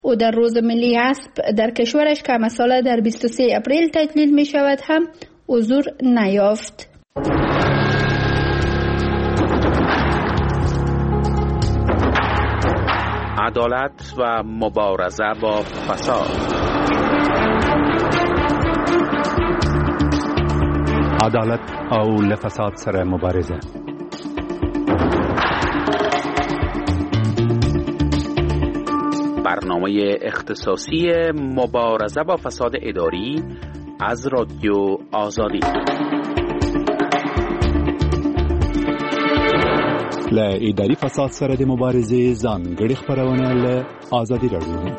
او در روز ملی اسب در کشورش که مثلا در 23 اپریل تجلیل می شود هم حضور نیافت. عدالت و مبارزه با فساد. عدالت او لفساد سره مبارزه. برنامه اختصاصی مبارزه با فساد اداری از رادیو آزادی. له اداري فساد سره د مبارزې ځانګړي خبرونه له آزادي رادیو.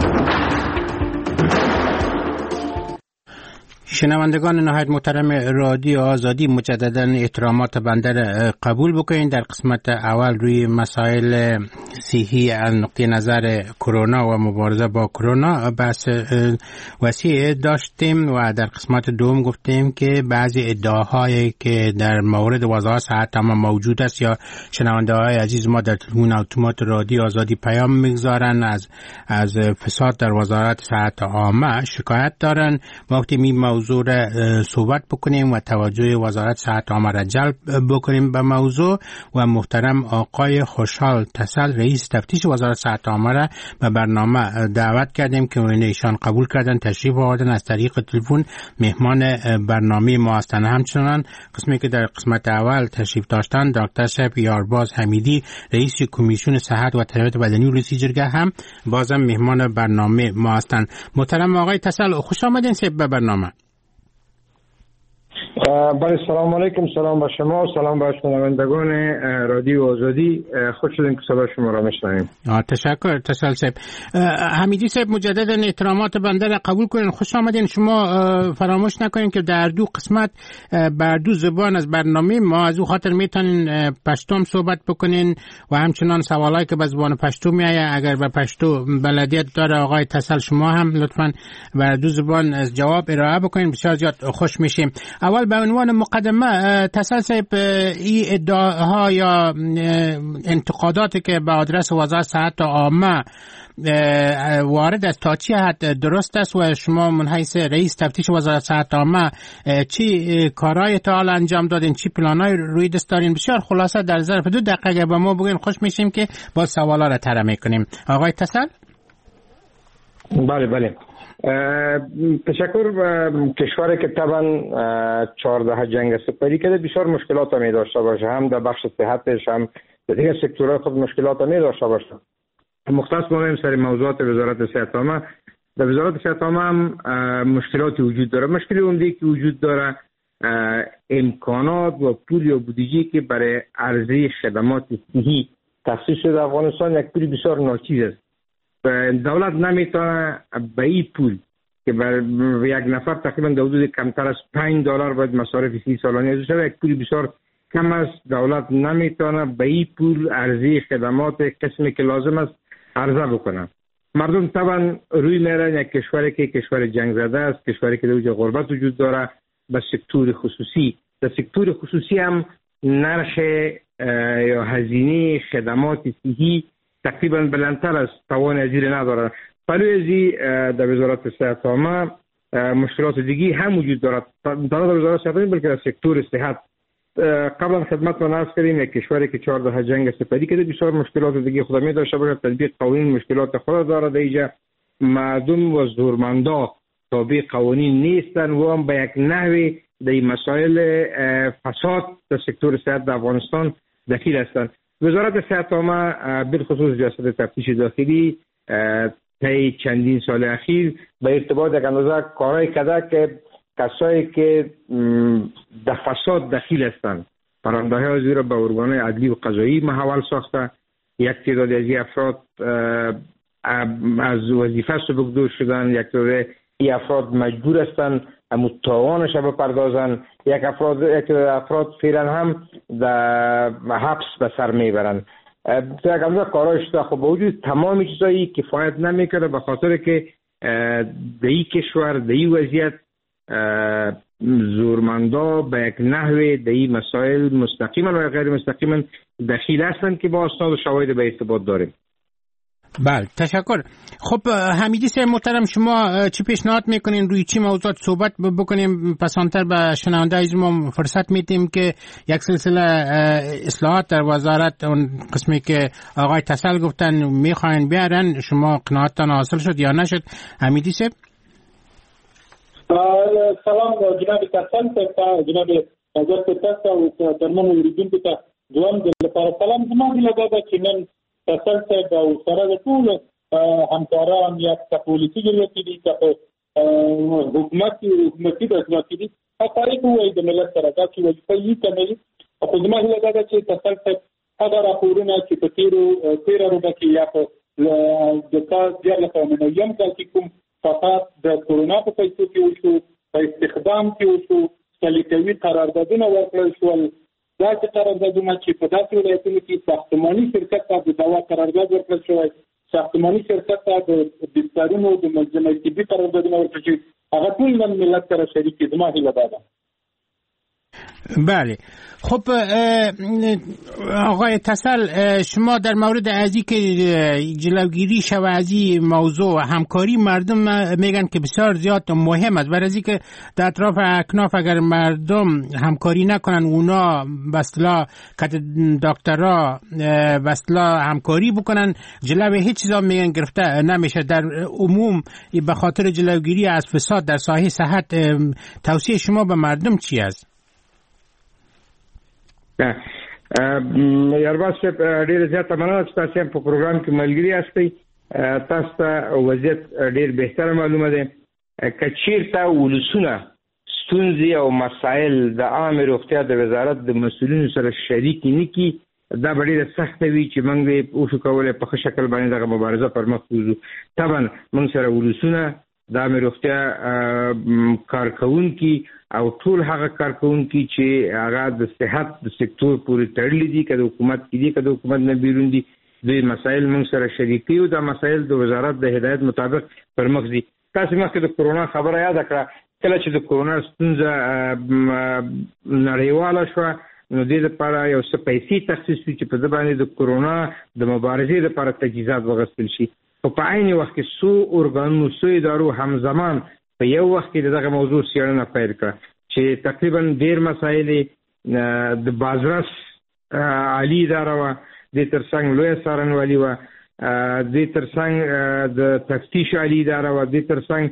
شنوندگان نهایت محترم رادیو آزادی، مجددا احترامات بنده را قبول بکنید. در قسمت اول روی مسائل صحی از نقطه نظر کرونا و مبارزه با کرونا بحث وسیع داشتیم و در قسمت دوم گفتیم که بعضی ادعاهایی که در مورد وزارت صحت عامه موجود است یا شنونده های عزیز ما در تلفن اتومات رادیو آزادی پیام میگذارن از فساد در وزارت صحت عامه شکایت دارن. وقتی می موضوع صحبت بکنیم و توجه وزارت صحت عامه را جلب بکنیم به موضوع و محترم آقای خوشحال تسل رئیس تفتیش وزارت صحت عامه را به برنامه دعوت کردیم که ایشان قبول کردن، تشریف آوردن، از طریق تلفن مهمان برنامه ما هستند. همچنان قسمی که در قسمت اول تشریف داشتن دکتر شب یارباز حمیدی رئیس کمیسیون صحت و تربیت بدنی ولسی جرگه هم بازم مهمان برنامه ما هستند. محترم آقای تسل خوش آمدین به برنامه. بله، سلام علیکم. سلام به شما و سلام به شنوندگان رادیو آزادی. خوش شدیم که صدا شما را میشنویم. تشکر تسل صاحب. حمیدی صاحب مجددا احترامات بنده را قبول کنین. خوش آمدین. شما فراموش نکنین که در دو قسمت بر دو زبان از برنامه ما از او خاطر میتونین پشتو صحبت بکنین و همچنان سوالایی که به زبان پشتو میآید اگر به پشتو بلدیت داره آقای تسل شما هم لطفاً بر دو زبان از جواب ارائه بکنین. بسیار زیاد خوش میشیم. اول به عنوان مقدمه تسل صاحب، این ادعاها یا انتقاداتی که به آدرس وزارت صحت عامه وارد است تا چی حد درست است و شما من حیث رئیس تفتیش وزارت صحت عامه چی کارهای تا حال انجام دادین، چی پلانای روی دست دارین؟ بسیار خلاصه در ظرف 2 دقیقه به ما بگین خوش میشیم که با سوالا را طرح میکنیم. آقای تسل. بله. تشکر. کشوری که طبعا 14 جنگ سپری کرده بسیار مشکلات می داشته باشه، هم در بخش صحتش هم در دیگر سکتورهای خود مشکلات می داشته باشه. مختص بودیم سر موضوعات وزارت صحت عامه. در وزارت صحت عامه هم مشکلاتی وجود داره. مشکلی اونده که وجود داره امکانات و پول یا بودجه که برای عرضه خدمات صحی تخصیص شده افغانستان یک پول بسیار ناچیز است. دولت نمیتونه به این پول که بر یک نفر تقریبا در حدود کمتر از $5 باید مصارف فی سالانه ازش شود، یک پول بسیار کم است. دولت نمیتونه به این پول عرضه خدمات قسمی که لازم است عرضه بکنه. مردم طبعا روی میرن یک کشوری که کشور جنگ زده است، کشوری که در اوج غربت وجود داره، به سکتور خصوصی. در سکتور خصوصی هم نرخ یا هزینه خدمات صحی تقریبا بلندتر از توان ازیر ندارد. پلوی ازی در وزارت صحت عامه مشکلات دیگی هم وجود دارد. در وزارت صحت عامه بلکه در سکتور صحت قبلا خدمت ما نرس کردیم یک کشوری که 14 جنگ سپری کرده بسیار مشکلات دیگی خود می داشته باشه. تطبیق قوانین مشکلات خود دارد. اینجا مردم و زورمندا تابع قوانین نیستن و هم به یک نحوی در مسائل فساد در سکتور صحت در افغانستان دخیل هستند. وزارت صحت عامه بالخصوص جسد تفتیش داخلی طی چندین سال اخیر به ارتباط یک اندازه کارهای کرده که کسایی که در فساد دخیل هستند پرونده های زیر به ارگان‌های عدلی و قضایی محول ساخته. یک تعداد از این افراد از وظیفه سبکدور شدن، یک تعداد این افراد مجبور هستند تاوانش را بپردازن، یک افراد فعلا هم در حبس به سر میبرند. یک اندازه کارهایش خب با وجود تمام چیزایی کفایت نمیکنه، به خاطر که در این کشور در این وضعیت زورمندا به یک نحوه در این مسائل مستقیما و غیر مستقیما دخیل هستند که با اسناد و شواهد به ارتباط داریم. بله تشکر. خب حمیدی صاحب محترم، شما چی پیشنهاد میکنین روی چی موضوعات صحبت بکنیم؟ پسانتر به شنونده ما فرصت میدیم که یک سلسله اصلاحات در وزارت، اون قسمی که آقای تسل گفتن میخواین بیارن، شما قناعتتان حاصل شد یا نشد؟ حمیدی صاحب. سلام جناب تسل صاحب، جناب حضرت تسل و درمون اوریدونکو ته دوام د لپاره سلام. زما د لپاره چې نن تسل صاحب او سره د ټول همکاران یا پولیسي جوړې دي چې حکومتي د ځواکې دي تاریخ وایي د ملت سره دا چې وظیفه یې کوي. خو زما د لپاره چې تسل صاحب هغه راپورونه چې په تیره روبه کې یا په د کال 2009 کال کې کوم فساد د کورونا په پیسو کې وشو، په استخدام کې وشو، سلیقوي قراردادونه ورکړل شول. دا چې قراردادونه چې په داسې ولایتونو کې ساختماني شرکت ته د دوا قرارداد ورکړل شوی، ساختماني شرکت ته د بسترونو د منظمه طبي قراردادونه ورکړل شوي، هغه ټول نن ملت سره شریک دي. زما هیله ده. بله. خب آقای تسل، شما در مورد ازی که جلوگیری شوه از این موضوع همکاری مردم میگن که بسیار زیاد مهم است، برای که در اطراف اکناف اگر مردم همکاری نکنن، اونا بسلا که دکترها بسلا همکاری بکنن، جلوی هیچ چیزا میگن گرفته نمیشه. در عموم به خاطر جلوگیری از فساد در ساحه صحت، توصیه شما به مردم چی است؟ یارباز صاحب ډیر زیاته مننه چې تاسو په پروګرام کې ملګری یاستئ. تاسو ته وضعیت ډیر بهتر معلومه ده. کچیرته ولسونه ستونزې او مسایل د عامه روغتیا د وزارت د مسؤلینو سره شریک نه کی، دا ډیره سخت وي چې موږ به اوسو کولای په ښه شکل باندې دغه مبارزه پر مخ وځو. طبعا موږ سره ولسونه د عامه روغتیا کارکونکي او ټول هغه کارکونکي چې هغه د صحت د سکتور پورې تړلي دي، که د حکومت کې دي که د حکومت نه بیرون دي، دوی مسایل موږ سره شریک دي او دا مسایل د وزارت د هدایت مطابق پر مخ دي. تاسو مخکې د کورونا خبره یاد کړه. کله چې د کورونا ستونزه نړیواله شوه، نو دې لپاره یو څه پیسې تخصیص شوې چې په دې باندې د کورونا د مبارزې لپاره تجهیزات واخیستل شي. په عین وخت کې څو ارګانونو، څو ادارو همزمان په یو وخت کې دغه موضوع څېړنه پیل کړه چې تقریبا ډېر مسایل د بازرس عالی اداره وه، دې ترڅنګ لویه څارنوالي وه، دې ترڅنګ د تفتیش عالی اداره وه، دې ترڅنګ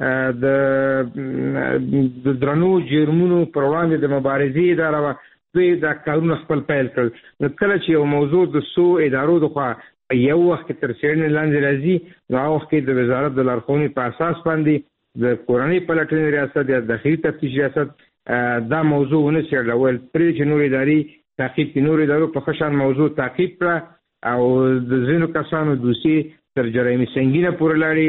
د درنو جرمونو پر وړاندې د مبارزې اداره وه. دوی دا کارونه خپل پیل کړل. نو کله چې یو موضوع د څو ادارو دخوا یو وخت تر څېړنې لاندې راځي، نو هغه وخت کې د وزارت د لارښوونې په اساس باندې د کورنۍ پلټنې ریاست یا داخلي تفتیش ریاست دا موضوع ونه څېړل. پرې چې نور ادارې تعقیب کړي، نور ادارو په ښه شان موضوع تعقیب کړه او د ځینو کسانو دوسیې تر جرایمي سنګینه پورې لاړې.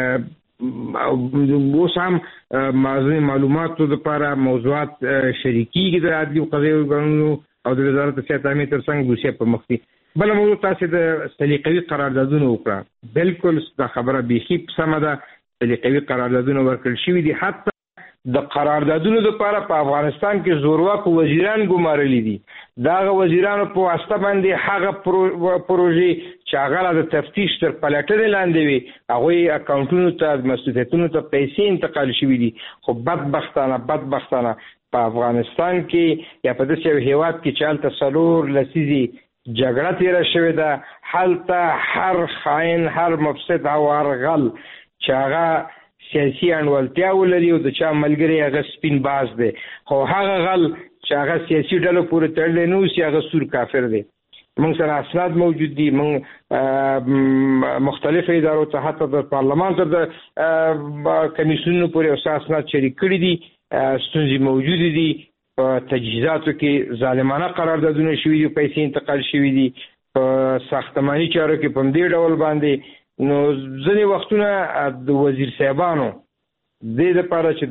اوس هم معلوماتو لپاره موضوعات شریکېږي د عدلي او قضایي ارګانونو او د وزارت د صحت عامې ترڅنګ دوسیه پر مخ دي. بله موضوع تاسې د سلیقوي قراردادونو وکړه. بالکل دا خبره بیخي سمه ده. سلیقوي قراردادونه ورکړل شوي دي. حتی د قراردادونو لپاره په افغانستان کې زورواکو وزیران ګمارلي دي. دا هغه وزیرانو په واسطه باندې هغه پروژې چې هغه د تفتیش تر پلټنې لاندې وي، هغوی اکاونټونو ته، مسؤلیتونو ته پیسې انتقال شوي دي. خو بدبختانه په افغانستان کې یا په داسې یو هیواد کې چې هلته 4 لسیزې جګړه تیره شوې ده، هلته هر خاین، هر مفسد او هر غل چې هغه سیاسي انډولتیا ولري او د چا ملګری هغه سپین باز دی، خو هغه غل چې هغه سیاسي ډلو پورې تړلی نه اوسي هغه سور کافر دی. موږ سره اسناد موجود دي. موږ مختلف ادارو ته، حتی د پارلمان ته د کمیسیونونو پورې اوس اسناد شریک کړي دي. ستونزې موجودې دي. په تجهیزاتو کې ظالمانه قراردادونه شوي دي، پیسې انتقال شوي دي. په ساختماني چارو کې په همدې ډول باندې. نو ځینې وختونه د وزیر صاحبانو دې لپاره چې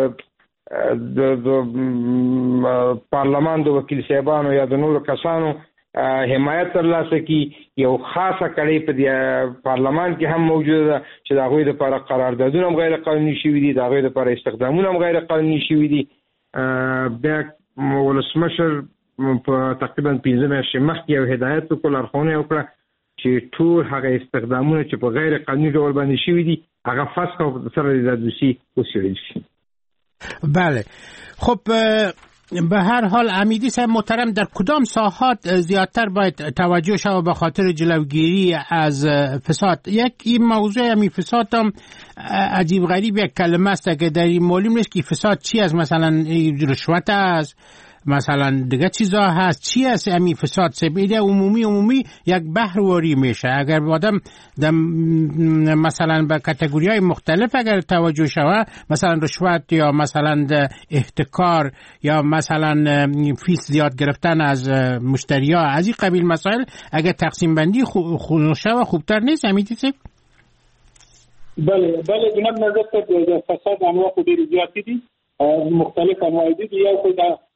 د پارلمان د وکیل صاحبانو یا د نورو کسانو حمایت ترلاسه کړي، یو خاصه کړۍ په پارلمان کې هم موجوده ده چې د هغوی لپاره قراردادونه هم غیر قانوني شوي دي، د هغوی لپاره استخدامونه هم غیر قانوني شوي دي. بیا ولسمشر په تقریبا 15 میاشتې مخکې یو هدایت وکړ، لارښوونه وکړه چې ټول هغه استخدامونه چې په غیر قانوني ډول باندې شوي دي هغه فسخ او سره د دوسي وسیړل شي. بله خب به هر حال امیدی صاحب محترم در کدام ساحات زیادتر باید توجه شود به خاطر جلوگیری از فساد؟ یک این موضوع همین فساد هم عجیب غریب یک کلمه است که در این معلوم نیست که فساد چی است، مثلا رشوت است، مثلا دیگه چیزا هست، چی است همین فساد؟ سبیل عمومی یک بحرواری میشه. اگر آدم مثلا به کاتگوری‌های مختلف اگر توجه شود، مثلا رشوت یا مثلا احتکار یا مثلا فیس زیاد گرفتن از مشتری‌ها، از این قبیل مسائل اگر تقسیم بندی شود خوبتر نیست امیدی صاحب؟ بله جناب نظر ته فساد انواع خو ډیر زیات دي، مختلف انواع دي. یو خو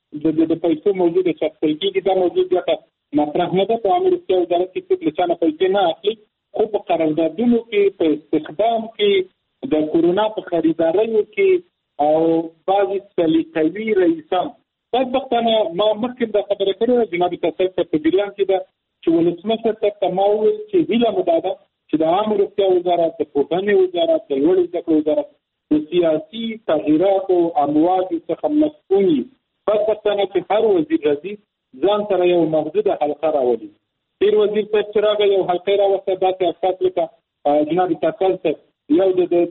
د پیسو موجوده شخصي کې دا موجود دی مطرح نه ده. په عامه روغتیا وزارت کې څوک لچانه پیسې نه اخلي، خو په قراردادونو کې په استخدام کې د کورونا په خریداریو کې او بعضې سلیقوي رئیسان بدبختانه ما مخکې دا خبره کړې جناب تاسو په جریان کې ده چې ولسمشر ته ما وویل چې هیله مو دا ده چې د عامه روغتیا وزارت، د پوهنې وزارت، د لوړو زده کړو وزارت د سیاسي تغییراتو امواجو څخه مسؤول وي. بدبختانه چې هر وزیر راځي ځان سره یو محدوده حلقه راولي. تیر وزیر صاحب چې راغی یو حلقه راوسته، داسې افکار لکه جناب تاکل صاحب یو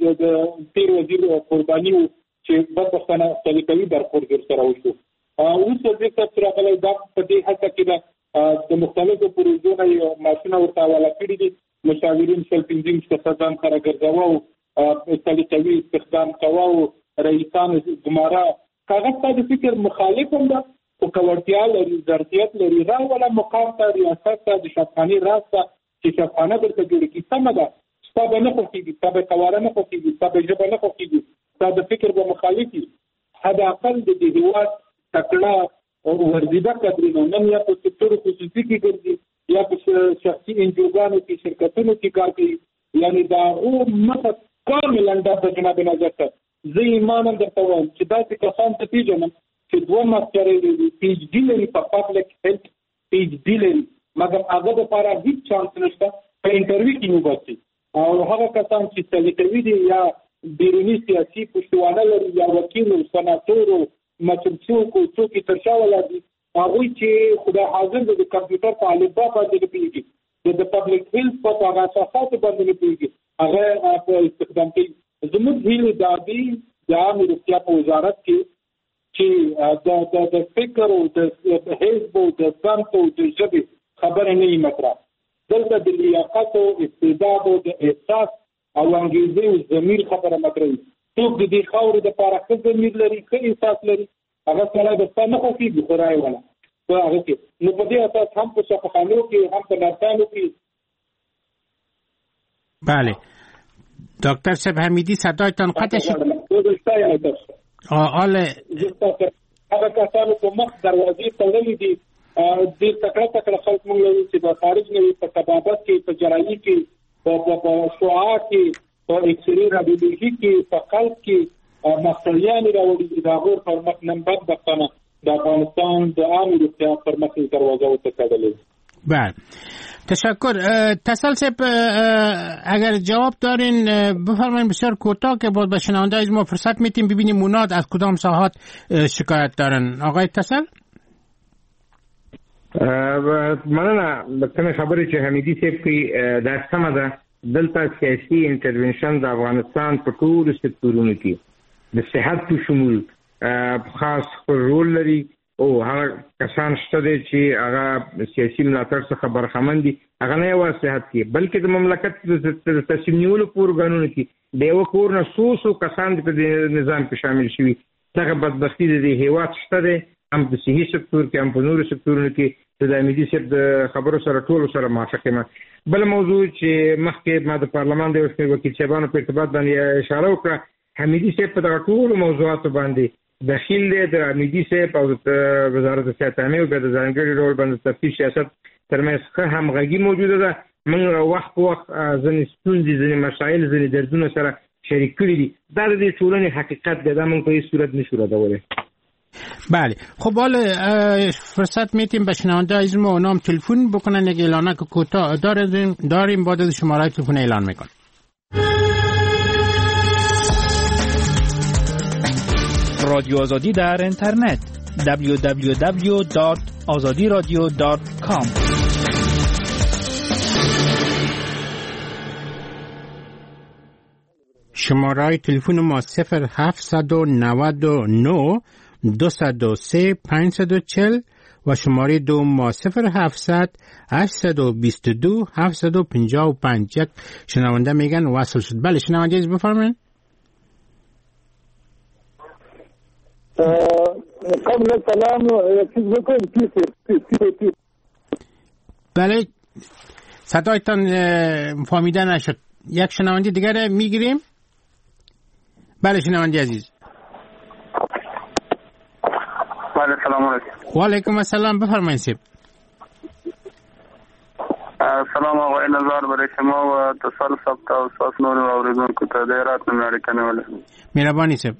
د تیر وزیر قرباني و چې بدبختانه سلیقوي برخورد ورسره وشو. اوس وزیر صاحب چې راغلی دا په دې هڅه کې ده د مختلفو پروژو نه یو ماشینه ورته حواله کړي دي، مشاورین شل پنځه مشتخصان سره ګرځوه او سلیقوي استخدام کوه او رئیسان ګماره کاغذ ته د فکر مخالف هم ده، خو که لري ظرفیت لري راوله مقام ته ریاست ته د شفاخانې راز ته چې شفاخانه درته جوړه کړي سمه ده. ستا به نه خوښېږي، ستا به قواره نه خوښېږي، ستا به ژبه نه خوښېږي، ستا د فکر به مخالف وي. حداقل د دې هېواد تکړه او ورزیده کدرونه نن یا په سکتور خصوصي کې ګرځي یا په شخصي انجوګانو کې شرکتونو کې کار کوي، یعنې د هغو مخه کاملا ډب ده. جناب نظر ته زه ایمان هم درته وایم چې داسې کسان ته پېژنم چې 2 ماسټرۍ لري، پی ایچ ډي لري په پبلک هیلث، پی ایچ ډي لري، مګر هغه دپاره هېڅ چانس نشته په انټرویو کې وباسي. او هغه کسان چې سلیقوي دي یا بیروني سیاسي پشتوانه لري یا وکیلو، سناتورو، مسؤل څوک یې تر شا ولاړ دي، هغوی چې خدای حاضر د کمپیوټر په الفبا باندې نه پوهېږي، د پبلک هیلث په هغه اساساتو باندې نه پوهېږي، هغه په استخدام کوي. زموږ هیله دا دی د عامې روغتیا په وزارت کې چې د فکر او د حزب او د صنف او د ژبې خبره نه وي مطرح. دلته د لیاقت او استعداد او د احساس او انګیزې او ضمیر خبره مطرح وي. څوک د دې خاورې دپاره ښه ضمیر لري، ښه احساس لري، هغه سړی به ستا نه خوښېږي خو رایې ونه په هغه کې. نو په دې اساس هم په شفاخانو کې هم په نرسانو کې. بله دکتر صاحب حمیدی صدایتان قطع شد. هغه کسانو په مخ دروازې تړلې دي، ډېر تکړه خلک موږ لرو چې د خارج نه وي، په طبابت کې، په جراحي کې، په شعاع کې، په اکسرې رادیولوژي کې، په قلب کې مختلیانې راوړي دي. د هغو پر مخ نن بدبختانه د افغانستان د عامې روغتیا پر مخ دروازه وتړلې. بله تشکر. تسل صاحب اگر جواب دارین بفرمایید بسیار کوتاه که با شنونده از ما فرصت میتیم ببینیم اونات از کدام ساحات شکایت دارن. آقای تسل؟ مننه. لکه خبرې چې حمیدي صاحب کوي دا سمه ده. دلته سیاسي انټرونشن د افغانستان په ټولو سکتورونو کې د صحت په شمول خاص رول لري او هغه کسان شته دي چې هغه سیاسي ملاتړ څخه برخمن دي. هغه نه یوازې صحت کې بلکې د مملکت د تصمیم نیولو په ارګانونو کې د یو کور نه څو کسان په دې نظام کې شامل شوي. دغه بدبختي د دې هیواد شته دی، هم په صحي سکتور کې هم په نورو سکتورونو کې. د حمیدي صاحب د خبرو سره ټولو سره موافق یم. بل موضوع چې مخکې ما د پارلمان د وکیل صاحبانو په ارتباط باندې اشاره وکړه، حمیدي صاحب په دغه ټولو موضوعاتو باندې دخیل دی. د حمیدي صاحب او د وزارت صحت عامه او د ځانګړي ډول باندې تفتیش سیاست ترمنځ ښه همغږي موجوده ده. موږ وخت په وخت ځینې ستونزې، ځینې مسایل، ځینې دردونه سره شریک کړي دي. دا د دې ټولنې حقیقت دی، دا موږ په هیڅ صورت نشو ردولی. بله خب حالا فرصت میتیم به شنونده از ما نام تلفن بکنن، یک اعلانه که کوتاه داریم بعد از شماره تلفن اعلان میکنم. رادیو آزادی در اینترنت www.azadiradio.com. شماره تلفن ما 0799 203 540 و شماره دوم ما 0700 822 755. یک شنونده میگن وصل شد. بله شنونده از بفرمایید. قبل سلام چیز بکنم تی بله صدایتان فهمیده نشد. یک شنونده دیگر میگیریم. بله شنونده عزیز. بله سلام علیکم. و علیکم السلام بفرمایید سیب. سلام آقای نظار برای شما و اتصال ثبت و اساس نور و اوریدون کو ته دیرات نمیاری کنه. مهربانی سیب.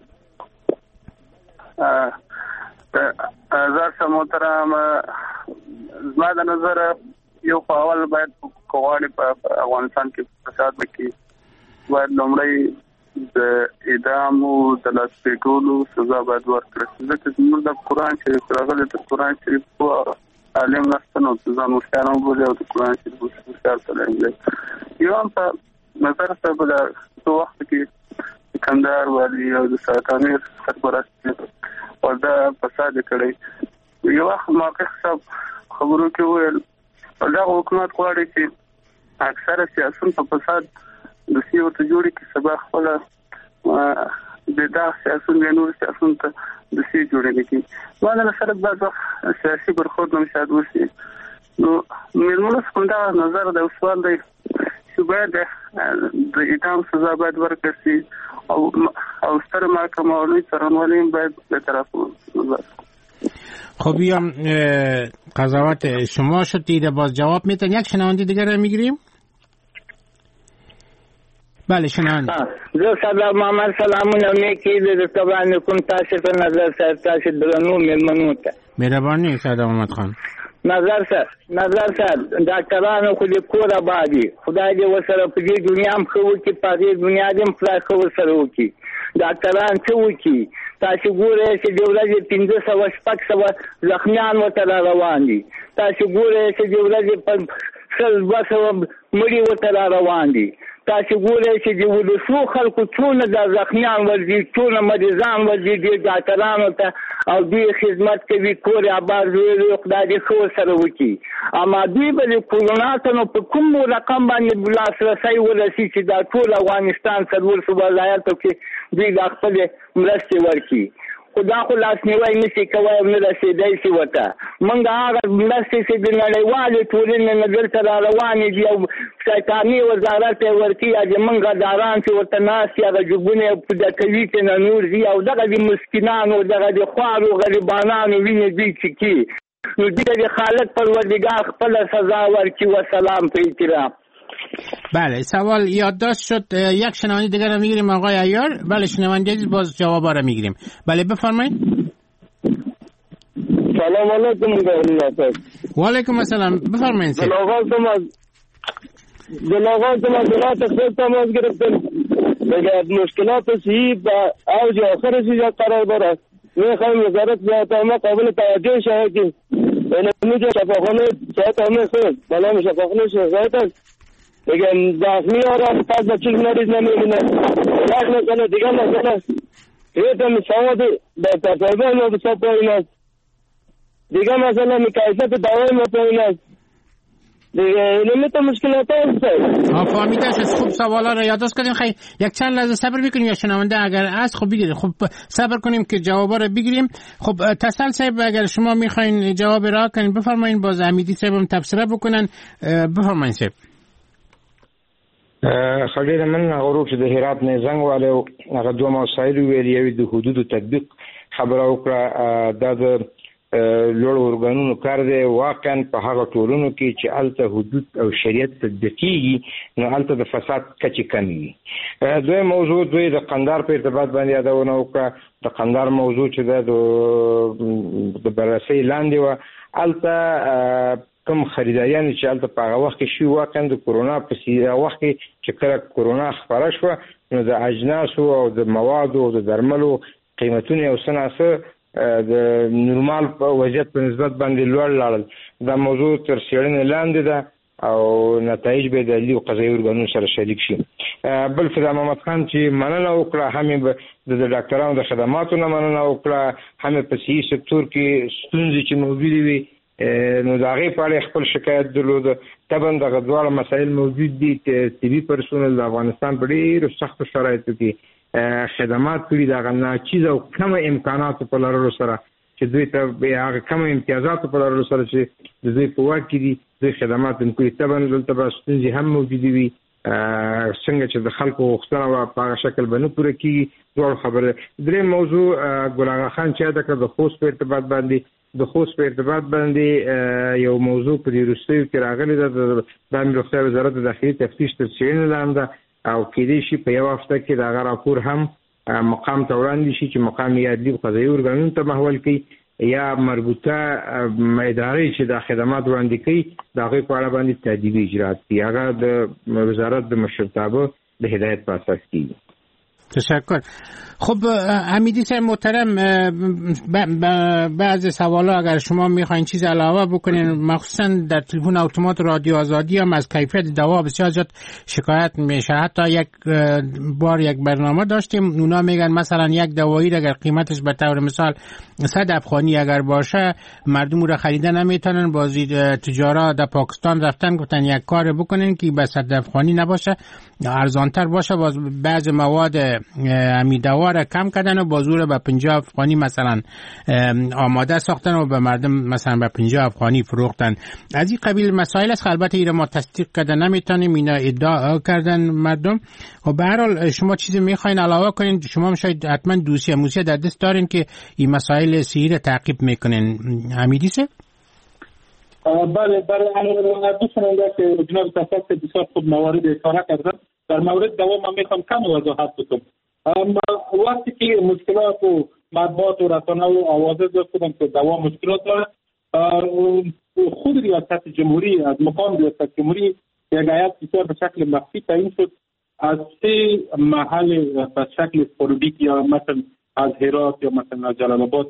زار محترم زما د نظر یو په اول باید کوواړي په افغانستان کې فساد وکړي، باید لومړی د اعدام او د لاسپیکولو سزا باید ورکړي. ځکه چې موږ د قرآن شریف راغلي د قرآن شریف په عالم نستنو ځان مشکانو بولي او د قرآن شریف مشکل تللی یو هم په نظر سره په دغه وخت کې کندهار والی او د ساتانیر سرپرست او دا فساد کړی. یو وخت موقع صاحب خبرو کې ویل دا حکومت غواړي چې اکثره سیاسيون په فساد د سیو ته جوړي کې سبا خپل د دا سیاسيون د نور سیاسيون ته د سی جوړي کې وانا سره بعض سیاسي برخورد هم شاید وشي. نو مېرمنو څنګه نظر د سوال دی چې باید د اعدام سزا باید ورکړل شي او ستر محکمه او لوی څارنوالۍ باید به طرف نظر. خب بیام قضاوت شما شد دیده باز جواب میتن. یک شنونده دیگر میگیریم. بله شنونده. زه صدر محمد سلامونه میکی د تبان کوم تاسو په نظر سره تاسو درنو مېلمنو ته مهرباني صدر محمد خان. نظر سره ډاکټرانو خو دې کور آبادي خدای دې وسره په دې دنیا هم خو کې په دې دنیا دې هم خو سره وکي. ډاکټران څه وکي تاسو ګورئ چې د ورځې 1500 زخمیان وته روان دي. تاسو ګورئ چې د ورځې 500 مړي وته روان دي. تاسو ګورئ چې د ولسو خلکو څونه د زخمیان ورځي څونه مریضان ورځي د ډاکټرانو ته او دوی خدمت کوي کور آباد ویلو خدای دې خو سره وکي. اما دوی به کورونا ته نو په کوم رقم باندې بلاس رسي ورسي چې دا ټول افغانستان سرور صوبه ولایتو کې دوی د خپل مرستې ورکي. خدا خو لاس نیوای نشي کوي نه رسیدای شي وته. منګه هغه مرستې چې د نړیوالې ټولنې نه دلته روانې دي او شیطاني وزارت ورکي چې منګه داران چې ورته ناس یا جوبونه په د کوي چې نور دي او دغه د مسکینانو دغه د خوارو غریبانو ویني دي چې کی نو د خالق پروردگار خپل سزا ورکي و سلام په احترام. بله سوال یادداشت شد. یک شنونده دیگر رو میگیریم آقای عیار. بله شنونده عزیز باز جوابا رو میگیریم. بله بفرمایید. سلام علیکم. و علیکم السلام بفرمایید. دلاغات مشکلات خود تماس گرفتن دیگه مشکلات سی با اوج آخر چیزا قرار داره. میخوایم وزارت ما قابل توجه شود که اینجا شفاخانه شاید همه خود بلام شفاخانه شاید دیگه داخلی آرام پس با چیز مریض نمیبینه. یک مسئله دیگه مسئله ریتم سواد به تطابق ما بساب پایین است. دیگه مسئله مکایفت دوای ما پایین است. دیگه اینمی تو مشکلات هست. فهمیده شد. خوب سوالا رو یادداشت کردیم. خیلی یک چند لحظه صبر بکنیم یا شنونده اگر از خب بگیریم. خب صبر کنیم که جوابا رو بگیریم. خب تسل صاحب اگر شما میخواین جواب را کنین بفرمایید. باز امیدی صاحب هم تبصره بکنن. بفرمایید صاحب. خلیل من غروب چې د هرات نه زنګ والو هغه دوه مسایل ویل یو د حدود تطبیق خبره وکړه. دا د لوړ ارګانونو کار دی واقعا په هغه ټولنو کې چې الته حدود او شریعت تطبیقيږي نو الته د فساد کچې کمی وي. دوی موضوع دوی د قندهار په ارتباط باندې یادونه وکړه. د قندهار موضوع چې د بررسۍ لاندې و الته کوم خریداریان چې الته په هغه وخت کې شي واقعا د کورونا په وخت کې چې کله کورونا خپره شوه نو د اجناسو او د موادو او د درملو قیمتونه او سناسه د نورمال په وضعیت په نسبت باندې لوړ لاړل. دا موضوع تر څېړنې لاندې ده او نتایج به د عدلي او قضایي ارګانونو سره شریک شي. بل فدا محمد خان چې مننه وکړه هم د ډاکټرانو د خدماتو نه مننه وکړه هم په صحي سکتور کې ستونزې چې موجودې وي نو د هغې په اړه خپل شکایت درلوده. طبعا دغه دواړه مسایل موجود دي. طبي پرسونل د افغانستان په ډېرو سختو شرایطو کې خدمات کړي د هغه ناچیز او کمه امکاناتو په لرلو سره چې دوی ته هغه کمه امتیازاتو په لرلو سره چې د دوی په واک کې دي دوی خدمات هم کوي. طبعا دلته به ستونزې هم موجودې وي څنګه چې د خلکو غوښتنه په هغه شکل به نه پوره کېږي. دواړو خبره. درېیم موضوع ګل اغا خان چې یاده کړه د خوست په ارتباط باندې یو موضوع په دې وروستیو کې راغلی ده. د امنیت روغتیا وزارت د داخلي تفتیش تر څېړنې لاندې او کېدای شي په یو هفته کې د هغه راپور هم مقام ته وړاندې شي چې مقام یې عدلي او قضایي ارګانونو ته محول کړي یا مربوطه ادارې چې د خدمات وړاندې کوي د هغې په اړه باندې تادیبي اجرات کړي. هغه د وزارت د مشرتابه د هدایت په اساس کېږي. تشکر. خب حمیدی صاحب محترم بعض سوالا اگر شما میخواین چیز علاوه بکنین مخصوصا در تلفن اتومات رادیو آزادی هم از کیفیت دوا بسیار زیاد شکایت میشه. حتی یک بار یک برنامه داشتیم اونا میگن مثلا یک دوایی اگر قیمتش به طور مثال 100 افغانی اگر باشه مردم رو خریدن نمیتونن. بازی تجارا در پاکستان رفتن گفتن یک کار بکنین که به 100 افغانی نباشه ارزانتر باشه. باز بعض مواد امی دوا را کم کردن و بازور به 50 افغانی مثلا آماده ساختن و به مردم مثلا به 50 افغانی فروختن. از این قبیل مسائل است. البته اینا ما تصدیق کردن نمیتونیم اینا ادعا کردن مردم. و به هر حال شما چیزی میخواین علاوه کنین شما شاید حتما دوسیه موسیه در دست دارین که این مسائل صحیح را تعقیب میکنین. حمیدی صاحب بله دوستان که جناب تفاصیل بسیار خوب موارد اشاره کردن. در مورد دوا من میخوام کم وضاحت بکنم. وقتی که مشکلات و مطبوعات و رسانه و آوازه داشتم که دوا مشکلات داره خود ریاست جمهوری از مقام ریاست جمهوری یک هیئت بسیار به شکل مخفی تعیین شد از 3 محل به شکل فوریک یا مثلا از هرات یا مثلا از جلال آباد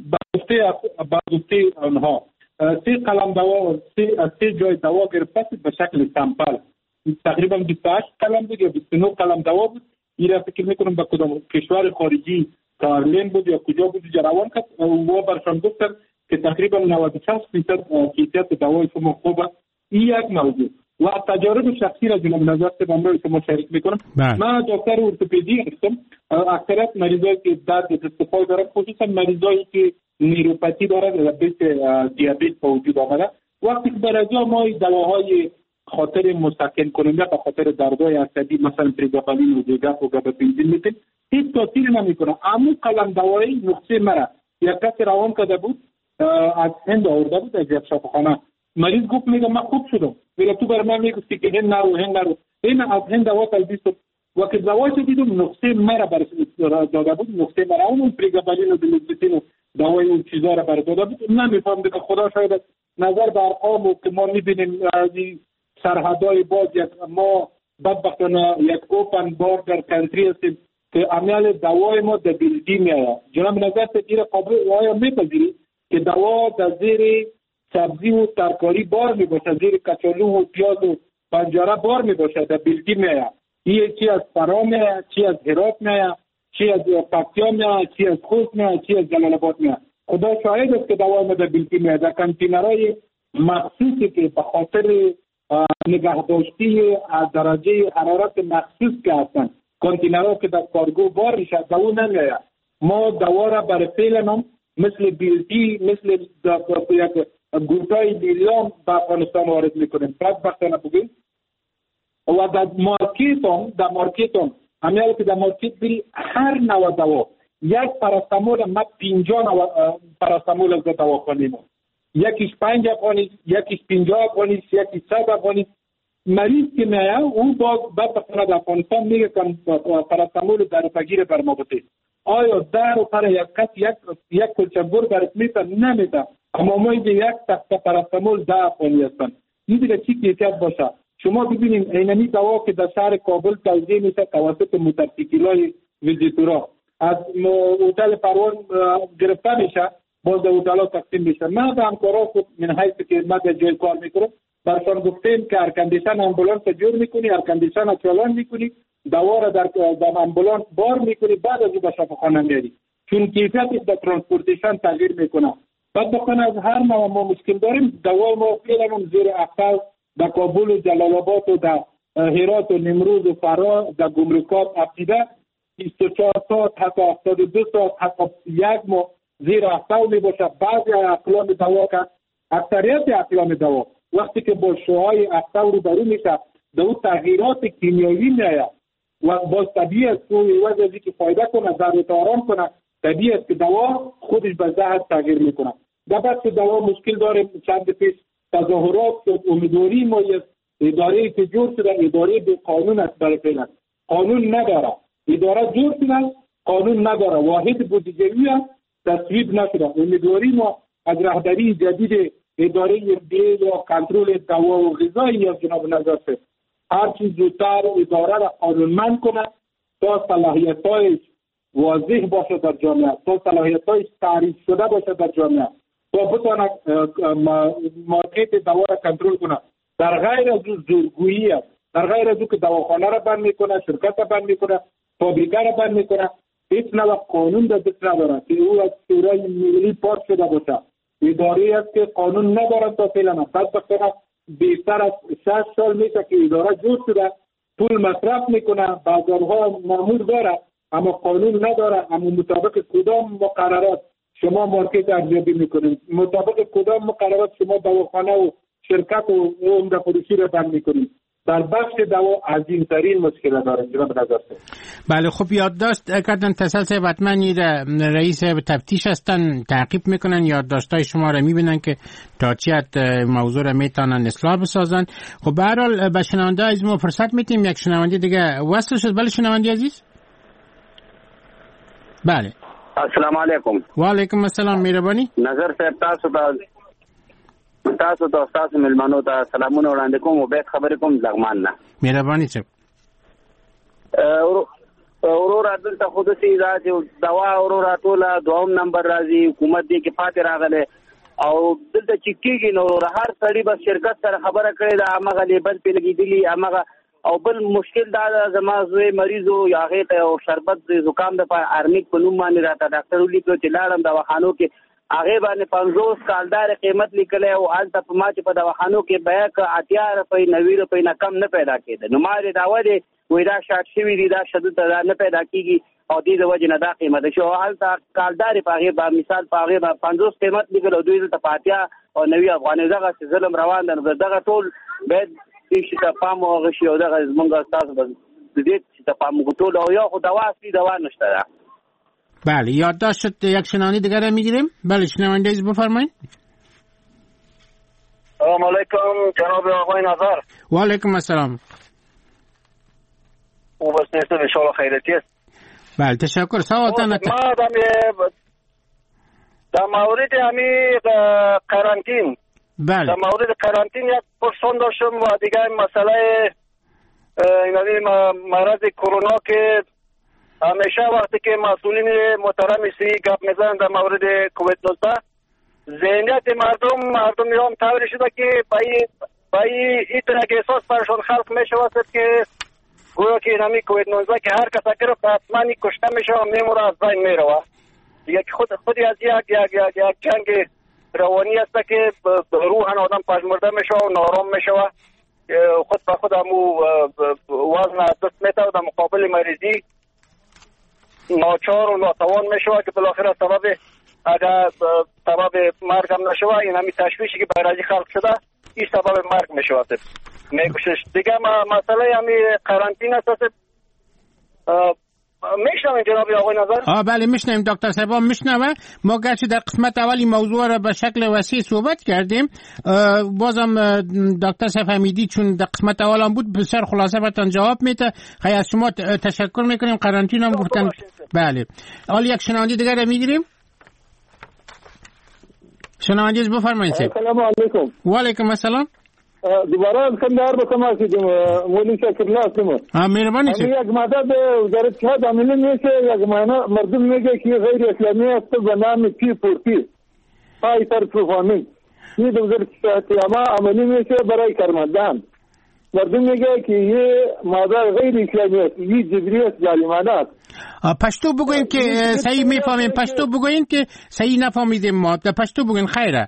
با گفته آنها 3 قلم دوا از 3 جای دوا گرفته به شکل سامپل تقریبا 28 قلم بود یا 29 قلم دوا بود. این را فکر میکنم با کدام کشور خارجی کارلین بود یا کجا بود جراوان کرد و برشان گفتن که تقریبا 96% کیفیت دوای شما خوبه. این یک موضوع و تجارب شخصی را جناب نظر سے با شما شریک میکنم. من دکتر ارتوپدی هستم. اکثریت مریضایی که درد دستپای دارن خصوصا مریضایی که نیوروپاتی دارن یا دیابت وجود آمده وقتی که برای ما دواهای خاطر مسکن کننده به خاطر دردهای عصبی مثلا پریگاپالین و دیگر و گاباپنزین میتیم هیچ تاثیر نمیکنه. اما قلم دوایی نقصه مرا یک کسی روان کرده بود از هند آورده بود از یک شفاخانه. مریض گفت میگه من خوب شدم. میگه تو بر من میگفتی که هند نرو این از هند دوا تلبیس شد. وقتی دوایش دیدم نقصه مرا بر داده بود. نقصه مرا اون پریگاپالین و دلوکسین و دوای اون چیزا را بر داده بود. نمیفهمم که خدا شاید نظر به ارقام که ما میبینیم سرحدهای باز ما بدبختانه یک اوپن باردر کانتری هستیم که عمل دوای ما در بلدی میآید. جناب نظر تدیر قابل آیا میپذیری که دوا در زیر سبزی و ترکاری بار میباشه زیر کچالو و پیاز و پنجره بار میباشه در بلدی میآید. این چی از فرا میآید چی از هرات میآید چی از پکتیا میآید چی از خوست میآید چی از جلال آباد میآید. خدا شاهد است که دوای ما در بلدی میآید در کانتینرهای مخصوصی که به خاطر نگهداشتی از درجه حرارت مخصوص که هستند کانتینرها که در کارگو بار میشه دوا نمیآید. ما دوا را برای فعلا مثل بیلتی مثل یک گوتای بیلیام به افغانستان وارد میکنیم. بدبختانه بگیم و در مارکت هم همیال که در مارکت بری هر نوع دوا یک پاراستامول ما 50 پاراستامول از دوا کنیم، یکیش 5 افغانی، یکیش 50 افغانی، یکیش 100 افغانی. مریض که میاد او بعد بخواد افغانستان میگه که پاراستامول در پگیر بر ما بده. آیا در پر یک کس یک کلچه‌بر برات میته؟ نمیته. اما ما یک تخت پاراستامول 10 افغانی هستن. این دیگه چی کیفیت باشه؟ شما ببینید اینمی دوا که در شهر کابل توزیع میشه توسط موتورسیکلای ویزیتورا از هتل پروان گرفته میشه، باز در هتل‌ها تقسیم میشه. ما به همکارا خود من حیث که ما در جای کار میکنم برشان گفتیم که ارکندیشن امبولانس جور میکنی، ارکندیشن چالان میکنی، دوا را در امبولانس بار میکنی، بعد از او به شفاخانه میاری، چون کیفیتش در ترانسپورتیشن تغییر میکنه. بعد بخونه از هر نوع ما مشکل داریم. دوا ما فعلا زیر اختر در کابل و جلال آباد و در هرات و نمروز و فرا در گمرکات افتیده 24 ساعت حتی 82 ساعت حتی یک ماه زیر اختر می باشه. بعضی اقلام دوا که اکثریت اقلام دوا وقتی که با شوهای اختر رو برو میشه در اون تغییرات کیمیایی میآید و باز طبیعی است که عوض از اینکه فایده کنه ضرورت آرام کنه، طبیعی است که دوا خودش به زهر تغییر میکنه. در بحث دوا مشکل داریم. چند پیش تظاهرات امیدواری ما یک اداره که جور شده اداره به قانون است، برای فعلا قانون نداره. اداره جور شده قانون نداره، واحد بودجه‌ای است، تصویب نشده. امیدواری ما از رهبری جدید اداره FDA یا کنترل دوا و غذا یا جناب نظرت هر چیز زودتر اداره را قانونمند کنه تا صلاحیت‌هایش واضح باشه در جامعه، تا صلاحیت‌هایش تعریف شده باشه در جامعه، تا بتونه مارکت دوا را کنترل کنه. در غیر از زورگویی است، در غیر از که دواخانه را بند میکنه، شرکت را بند میکنه، فابریکه را بند میکنه، هیچ نوع قانون در دست نداره که او از شورای ملی پاس شده باشه. اداره است که قانون نداره تا فعلا. بعد بخونه بیشتر از 6 سال میشه که اداره جور شده، پول مصرف میکنه، بازارها مامور داره اما قانون نداره. اما مطابق کدام مقررات شما مارکت ارزیابی میکنید، مطابق کدام مقررات شما دواخانه و شرکت و عمده فروشی را بند میکنید. در بخش دوا عظیم‌ترین مشکل داره جناب نظر. بله خب یادداشت کردن تسلسل حتما رئیس تفتیش هستن تعقیب میکنن، یادداشت‌های شما را میبینن که تا چی حد موضوع را میتونن اصلاح بسازن. خب به هر حال به شنونده عزیز ما فرصت میتیم. یک شنونده دیگه وصل شد. بله شنونده عزیز. بله السلام علیکم. و علیکم السلام. مهربانی. نظر صاحب تاسو ته تاسو ملمنو ته سلامونه وړاندې کوم او بیت خبرې کوم لغمان نه. مهرباني صاحب. اورور دلته خود سي راځي دوا اورور ټوله دوم نمبر راځي حکومت دې کې پاتې راغله او دلته چې کېږي نو هر سړی بس شرکت سره خبره کړي دا هغه لیبل په لګېدلی هغه او بل مشکل دا زما زوی مریضو یا هغه ته او شربت زکام د ارمیک په نوم باندې راته ډاکټر ولیکو چې لاړم دواخانو کې هغه باندې 50 کالدار قیمت لیکلی او الته په ما چې په دواخانو کې بیا ک 80 روپۍ 90 روپۍ نه کم نه پیدا کېده. نو ما دې داوا دې وې دا شارټ شوی دی دا شدت نه پیدا کیږي او دې د وجه نه دا قیمت شو الته کالدار په هغه با مثال په هغه 50 قیمت لیکل دوی ته 80 او 90 افغانۍ دغه ظلم روان ده. دغه ټول به چې ته پام او غشي او دغه زمونږ تاسو دې چې ته پام وګټول او یا خو دوا اصلي دوا نشته. بله یادداشت شد. یک شنونده دیگر را میگیریم. بله شنونده عزیز بفرمایید. سلام علیکم جناب آقای نظر. و علیکم السلام. او بس نیست انشاءالله خیرتی است. بله تشکر. سوالتان ما در مورد همی قرنطین بله در مورد قرنطین یک پرسان داشتم و دیگه مسئله مرض کرونا که همیشه وقتی که مسئولین محترم سی گپ میزنن در مورد کووید 19 ذهنیت مردم هم طوری شده که بایی این طرح که احساس برشان خلق میشود که گویا که اینمی کووید 19 که هر کس گرفت حتما کشته میشه و میموره از بین میروه. یک خودی از یک جنگ روانی است که روحن آدم پژمرده میشه و نارام میشه و خود به خود همو وزن دست میته و در مقابل مریضی ناچار و ناتوان میشوه که بالاخره اگر سبب مرگ هم نشوه این همی تشویشی که برای خلق شده این سبب مرگ میشوه میکشش. دیگه مسئله همی قرنطین است. میشنویم جناب آقای نظر؟ بله میشنویم دکتر صاحب میشنوه. ما گرچه در قسمت اولی موضوع را به شکل وسیع صحبت کردیم، بازم دکتر صاحب حمیدی چون در قسمت اول هم بود بسیار خلاصه براتون جواب میده. خیلی از شما تشکر میکنیم. قرنطینه هم گفتن. بله حالا یک شنونده دیگر را میگیریم. شنونده بفرمایید. السلام علیکم. و علیکم السلام. دوباره از کندهار به کمال شدیم. مولی شکرالله هستم. مهربانی شد. یک ماده به وزارت جهاد عملی میشه. یک مردم میگه که غیر اسلامی است به نام پی پورتی هایپر پرفورمنس. این به وزارت جهاد عملی میشه برای کارمندان. مردم میگه که یه ماده غیر اسلامی است. یه جبری است، ظالمانه است. پشتو بگوین که صحیح میفهمیم. پشتو بگوین که صحیح نفهمیدیم ما. پشتو بگوین خیره.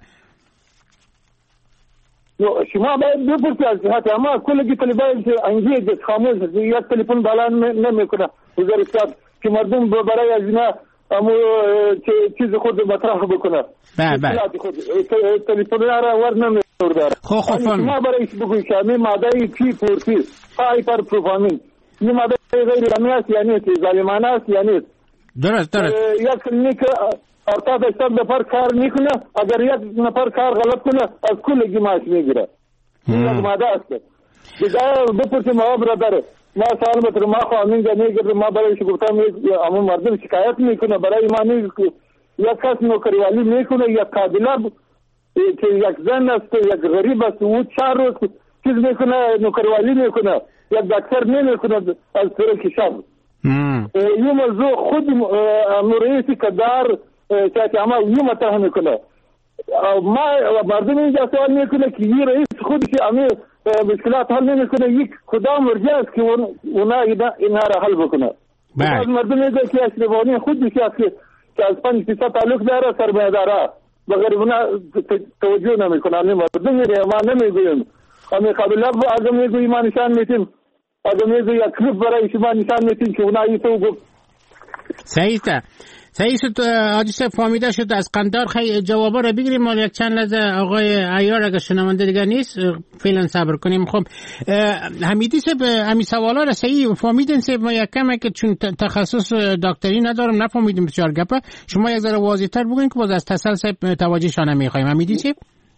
شما باید بپرسید از جهت اما کلگی طالبان انگیز خاموش یک تلفن بالا نمیکنه وزارت جهاد که مردم برای از اینا چیز خود مطرح بکنه. بله تلفن را ور نمیداره. شما برای بگوید که همین ماده پی پورتی هایپر پرفورمنس این ماده غیر اسلامی است یعنی ظالمانه است یعنی درست یک کلینیک 80 نفر کار میکنه. اگر یک نفر کار غلط کنه از کلگی معاش میگیره. یک ماده است. دیگه بپرسیم ما برادر ما سوال بتر ما خو امین میگه ما برای گفتم امون مردم شکایت میکنه برای ما یک کس نوکریوالی میکنه یک قابله که یک زن است یک غریب است و 4 روز چیز میکنه نوکریوالی میکنه یک دکتر نمیکنه از طرف شب. این موضوع خود رئیس کدار که اما یه مطرح میکنه. ما مردم اینجا سوال میکنه که یه رئیس خودش امی مشکلات حل نمیکنه. یک کدام مرجع است که اونا اینها را حل بکنه. مردم میگه که اشرفانی خودش است که از 5% تعلق داره سرمایه‌دارا بغیر اونا توجه نمیکنه. مردم میگه ما نمیگویم. امی قابله اگه میگویم ما نشان میتیم. اگه میگویم یک کلیپ برای شما نشان میتیم که اونا ایتو گفت. صحیح شد. حاجی صاحب فهمیده شد. از قندار خیلی جوابا رو بگیریم. ما یک چند لحظه آقای عیار اگه شنونده دیگه نیست فعلا صبر کنیم. خب حمیدی صاحب همین سوالا رو صحیح فهمیدین صاحب؟ ما یک کمه که چون تخصص دکتری ندارم نفهمیدیم بسیار گپه. شما یک ذره واضح‌تر بگین که باز از تصل صاحب توجه شانه می‌خوایم. حمیدی صاحب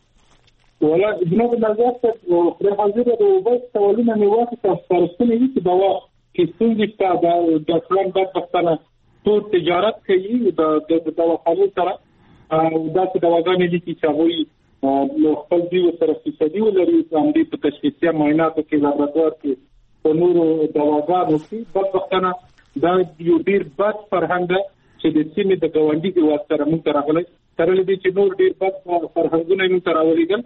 ولا جناب نظر پر حاضر د وبس سوالونه مې واخیستل سپارښتنه یې چې دوا کې څنګه د ډاکټران بدبختانه ټول تجارت کوي د دواخانو سره او دا چې دواګانې دي چې هغوی خپل دی سره فیصدي ولري هم دې په تشخیصي معایناتو کې لابراتوار کې په نورو دواګانو کې بدبختانه دا یو ډیر بد فرهنګ چې د سیمې د ګاونډي د واسطه موږ ته راغلی ترلې دي چې نور ډیر بد فرهنګونه موږ ته راولېږل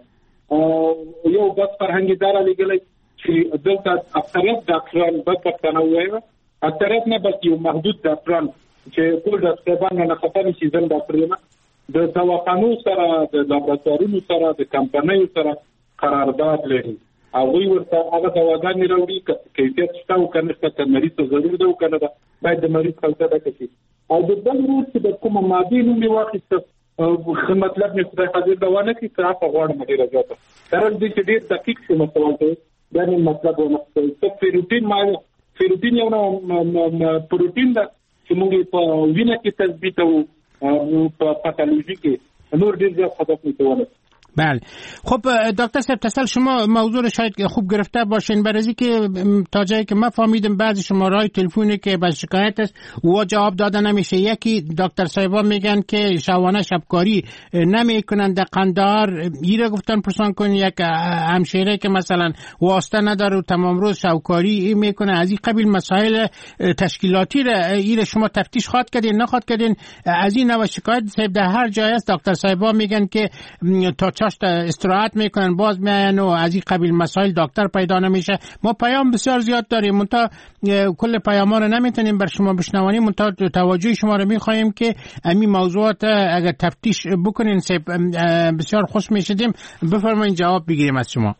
یو بد فرهنګي دار لګلې چې دلته اکثریت ډاکټران بدبختانه وایي اکثریت نه بس یو محدود ډاکټران چې ټول ډاکټران نه خپل شي ځل ډاکټرونه د دواخانو سره د لابراتوارونو سره د کمپنیو سره قرارداد لري او وی ورته هغه دواګانې راوړي کیفیت شته او کنه څه مریض ته ضروري ده او کنه دا باید د مریض خلک ته کوي او د بل روز چې د کومه ماده نوم واخیسته مطلب نه خدای حاضر دوانه کې صاحب غواړم ډیر راځه ترل دې چې ډیر دقیق څه مسله ده دا نه مطلب ونه څه فیروټین یو نو پروتین ده چې موږ په وینه کې تثبیت او په پاتولوژي کې نور ډیر ځای خطر میتونه. بله خب دکتر صاحب تصل شما موضوع رو شاید خوب گرفته باشین برای که تا جایی که ما فهمیدم بعضی شماره‌های تلفنی که باز شکایت است و جواب داده نمیشه. یکی دکتر صاحبا میگن که شبانه شبکاری نمیکنن در قندهار ایره گفتن پرسان کن. یک همشهره که مثلا واسطه نداره و تمام روز شبکاری میکنه از این قبیل مسائل تشکیلاتی را ایره شما تفتیش خواهد کردین نخواهد کردین از این نوع شکایت صاحب در هر جای است. دکتر صاحبا میگن که تا استراحت میکنن باز میاین و از این قبیل مسائل دکتر پیدا نمیشه. ما پیام بسیار زیاد داریم منتها کل پیاما رو نمیتونیم بر شما بشنوانیم. منتها توجه شما رو میخوایم که همین موضوعات اگر تفتیش بکنین بسیار خوش میشدیم. بفرمایید جواب بگیریم از شما.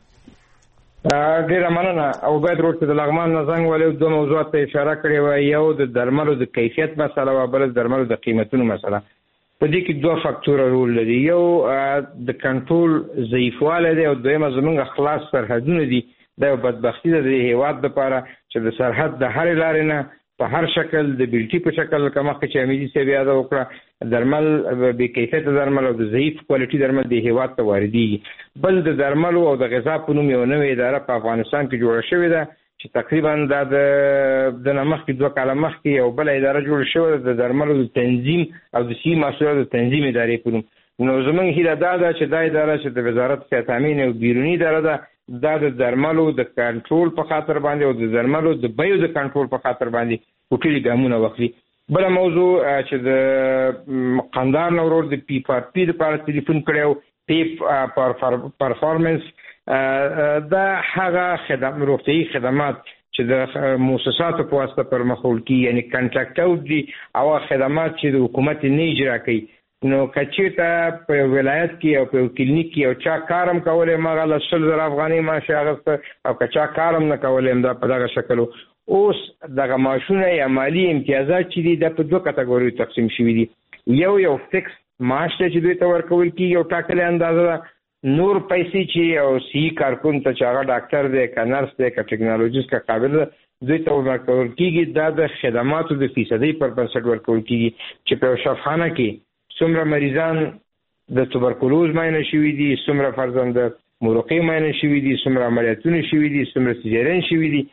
ډیره مننه او باید ورته د لغمان نه زنګ ولې دوه موضوعات ته اشاره کړې و. یو د درملو د کیفیت مسله او بل د درملو د قیمتونو مسله. په دې کې دوه فاکتوره رول لري. یو د کنټرول ضعیفوالی دی او دویمه زموږ خلاص سرحدونه دي. دا یو بدبختي ده د هیواد لپاره چې د سرحد د هرې لارې نه په هر شکل د بیلټي په شکل کمه چې امیدي سی بیا دا وکړه درمل به کیفیت درمل او د ضعیف کوالټي درمل د هیواد ته واردېږي. بل د درمل او د غذا په نوم یو نوې اداره په افغانستان کې جوړه شوې ده چې تقریبا د نمخ کې 2 کاله مخکې یو بل اداره جوړه شوې د درملو د تنظیم او د صحي محصولاتو د تنظیم ادارې په نوم. نو زمونږ هیله دا ده چې دا اداره چې د وزارت صحت تامین او بیرونی اداره ده دا د درملو د کنټرول په خاطر باندې او د درملو د بیو د کنټرول په خاطر باندې ټولي ګامونه واخلي. بل موضوع چې د قندار نورور د پی فار پی لپاره ټلیفون کړو پی پرفارمنس دا هغه روغتیايي خدمات چې د مؤسساتو په واسطه پر مخول کی یعنی کنټراکټ او دي او خدمات چې د حکومت نه اجرا کوي. نو کچېته په ولایت کې او په کلینیک کې او چا کارم کولای مغه 100,000 افغاني معاش اغسته او کچا کارم نه کولای دا په دغه شکل. اوس دغه معاشونه یا مالی امتیازات چې دي د په 2 کټګوریو تقسیم شوي دي. یو فکس معاش چې دوی ته ورکول کیږي او ټاکلې اندازه ده. نور پیسې چې او سی کارکون ته چې هغه ډاکټر دی که نرس دی که ټیکنالوژیست که قابل ده دوی ته ورکول کیږي. دا د خدماتو د فیصدۍ پر بنسټ ورکول کیږي چې په شفاخانه کې څومره مریضان د توبرکلوز معاینه شوي دي، څومره فرضاً د مرقې معاینه شوي دي، څومره عملیاتونه شوي دي، څومره سیزارین شوي دي.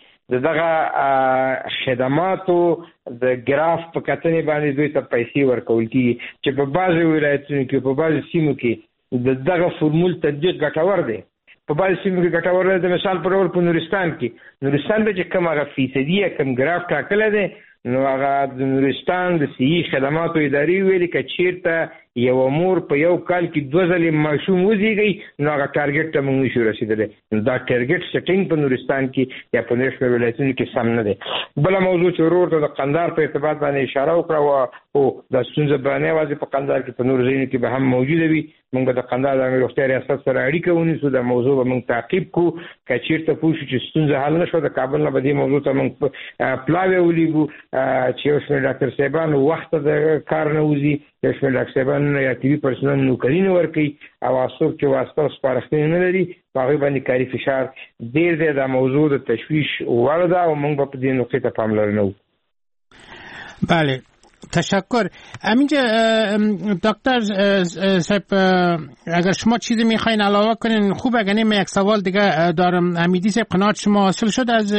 دغه خدماتو د ګراف په کتنې باندې دوی ته پیسې ورکول کیږي چې په بعضو ولایتونو کې په بعضو سیمو کې دغه فرمول تطبیق ګټور دی. په بعضو سیمو کې ګټور دی. د مثال په ډول په نورستان کې چې کوم هغه فیصدي کوم ګراف ټاکلی دی نو هغه د نورستان د صحي خدماتو ادارې ویلي که چیرته یو مور په یو کال کې 2 ځلې ماشوم وزیږي نو هغه ټارګټ ته موږ نشو رسېدلی. دا ټارګټ سیټینګ په نورستان کې یا په نورو ولایتونو کې سم نه دی. بله موضوع چې ورور ته د قندار په ارتباط باندې اشاره وکړه او دا ستونزه به نه یوازې په قندار کې په نورو ځایونو کې به هم موجوده وي. موږ به د قندار د امیر روغتیا ریاست سره اړیکه ونیسو. دا موضوع به موږ تعقیب کړو. که چیرته پوه شو چې ستونزه حل نه شوه د کابل نه به دې موضوع ته موږ پلاوی ولیږو چې یو شمېر ډاکټر صاحبان وخت د کار نه وځي، یو شمېر ډاکټر صاحبان یا طبي پرسنل نوکري نه ورکوي او څوک چې واسطه او سپارښتنې نه لري په هغوی باندې کاري فشار ډېر دی. دا موضوع د تشویش وړ ده او موږ به په دې نقطې ته پاملرنه وکړو. بله تشکر. همینجا دکتر صاحب اگر شما چیزی میخواین علاوه کنین خوب. اگر نیم یک سوال دیگه دارم. حمیدی صاحب قناعت شما حاصل شد از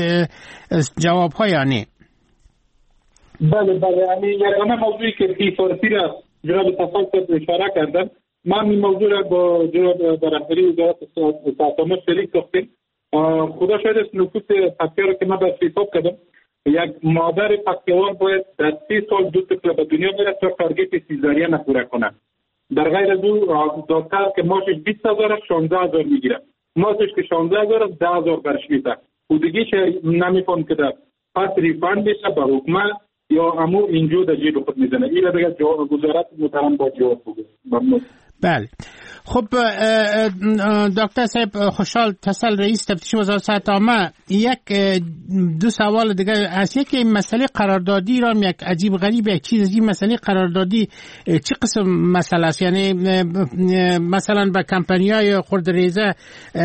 جواب ها یا نه؟ بله یگانه موضوعی که پی را جناب تفضل اشاره کردن من این موضوع را با جناب رهبری وزارت صحت عامه شریک ساختیم. خدا شاید است نفوس پکتیا را که من به حساب کردم یک مادر پکتیوار باید در 30 سال 2 طفل به دنیا بیاره تا تارگت سیزارین پوره کنه. در غیر از او دکتر که ماشش 20,000 16,000 میگیره، ماشش که 16,000 10,000 برش میده و دیگه چه نمیفهم که در پس ریفاند بشه به حکومت یا امو اینجا در جیب خود میزنه. این دیگه وزارت محترم با جواب بده. بله خب دکتر صاحب خوشحال تسل رئیس تفتیش وزارت صحت عامه یک 2 سوال دیگه از یک مسئله قراردادی را یک عجیب غریب یک چیز از این مسئله قراردادی چه قسم مسئله است؟ یعنی مثلا به کمپانی‌های خردریزه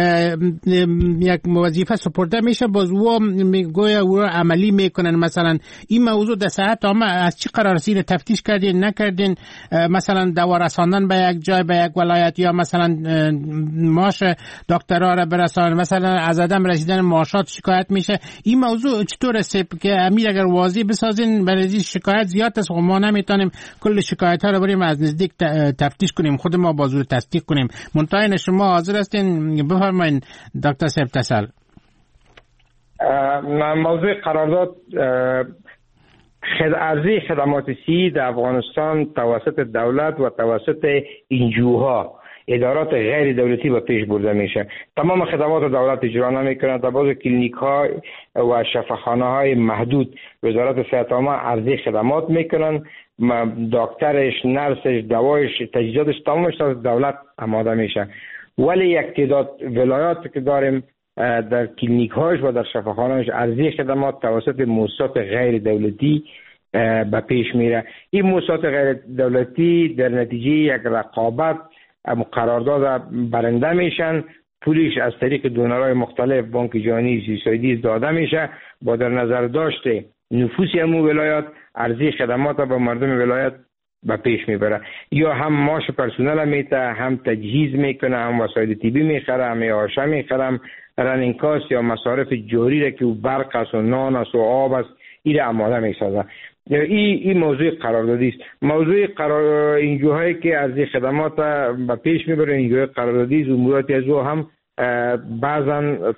یک وظیفه سپرده میشه باز او میگویا او را عملی میکنن. مثلا این موضوع در صحت عامه از چه قرار است؟ تفتیش کردین نکردین؟ مثلا دوا رساندن به یک جای به یک ولایت یا مثلا معاش دکترها را برسان، مثلا از عدم رسیدن معاشات شکایت میشه. این موضوع چطور است که امیر اگر واضح بسازین برای شکایت زیاد است و ما نمیتونیم کل شکایت ها رو بریم از نزدیک تفتیش کنیم خود ما بازور تصدیق کنیم. منتهای شما حاضر هستین بفرمایید دکتر صاحب تسل. موضوع قرارداد ارزی خدمات صحی در افغانستان توسط دولت و توسط انجوها ادارات غیر دولتی به پیش برده میشه. تمام خدمات دولت اجرا نمیکنند. در بعض کلینیک ها و شفاخانه های محدود وزارت صحت عامه ارزی خدمات میکنند. دکترش، نرسش، دوایش، تجهیزاتش تمامش از دولت آماده میشه. ولی یک تعداد ولایات که داریم در کلینیک هاش و در شفاخانه‌اش ارزی خدمات توسط مؤسسات غیر دولتی به پیش میره. این مؤسسات غیر دولتی در نتیجه یک رقابت قرارداد برنده میشن. پولش از طریق دونرهای مختلف بانک جهانی، CSID داده میشه با در نظر داشته نفوس همون ولایت عرضه خدمات به مردم ولایت به پیش میبره. یا هم معاش پرسنل میته، هم تجهیز میکنه، هم وسایل طبی میخره، هم آشه میخره، هم رنینگ کاست یا مصارف جاری را که برق است و نان است و آب است این آماده میسازه. این موضوع قراردادی است. موضوع اینجوهایی که از خدمات به پیش میبره، اینجوهای قراردادی اموراتی از او هم بعضا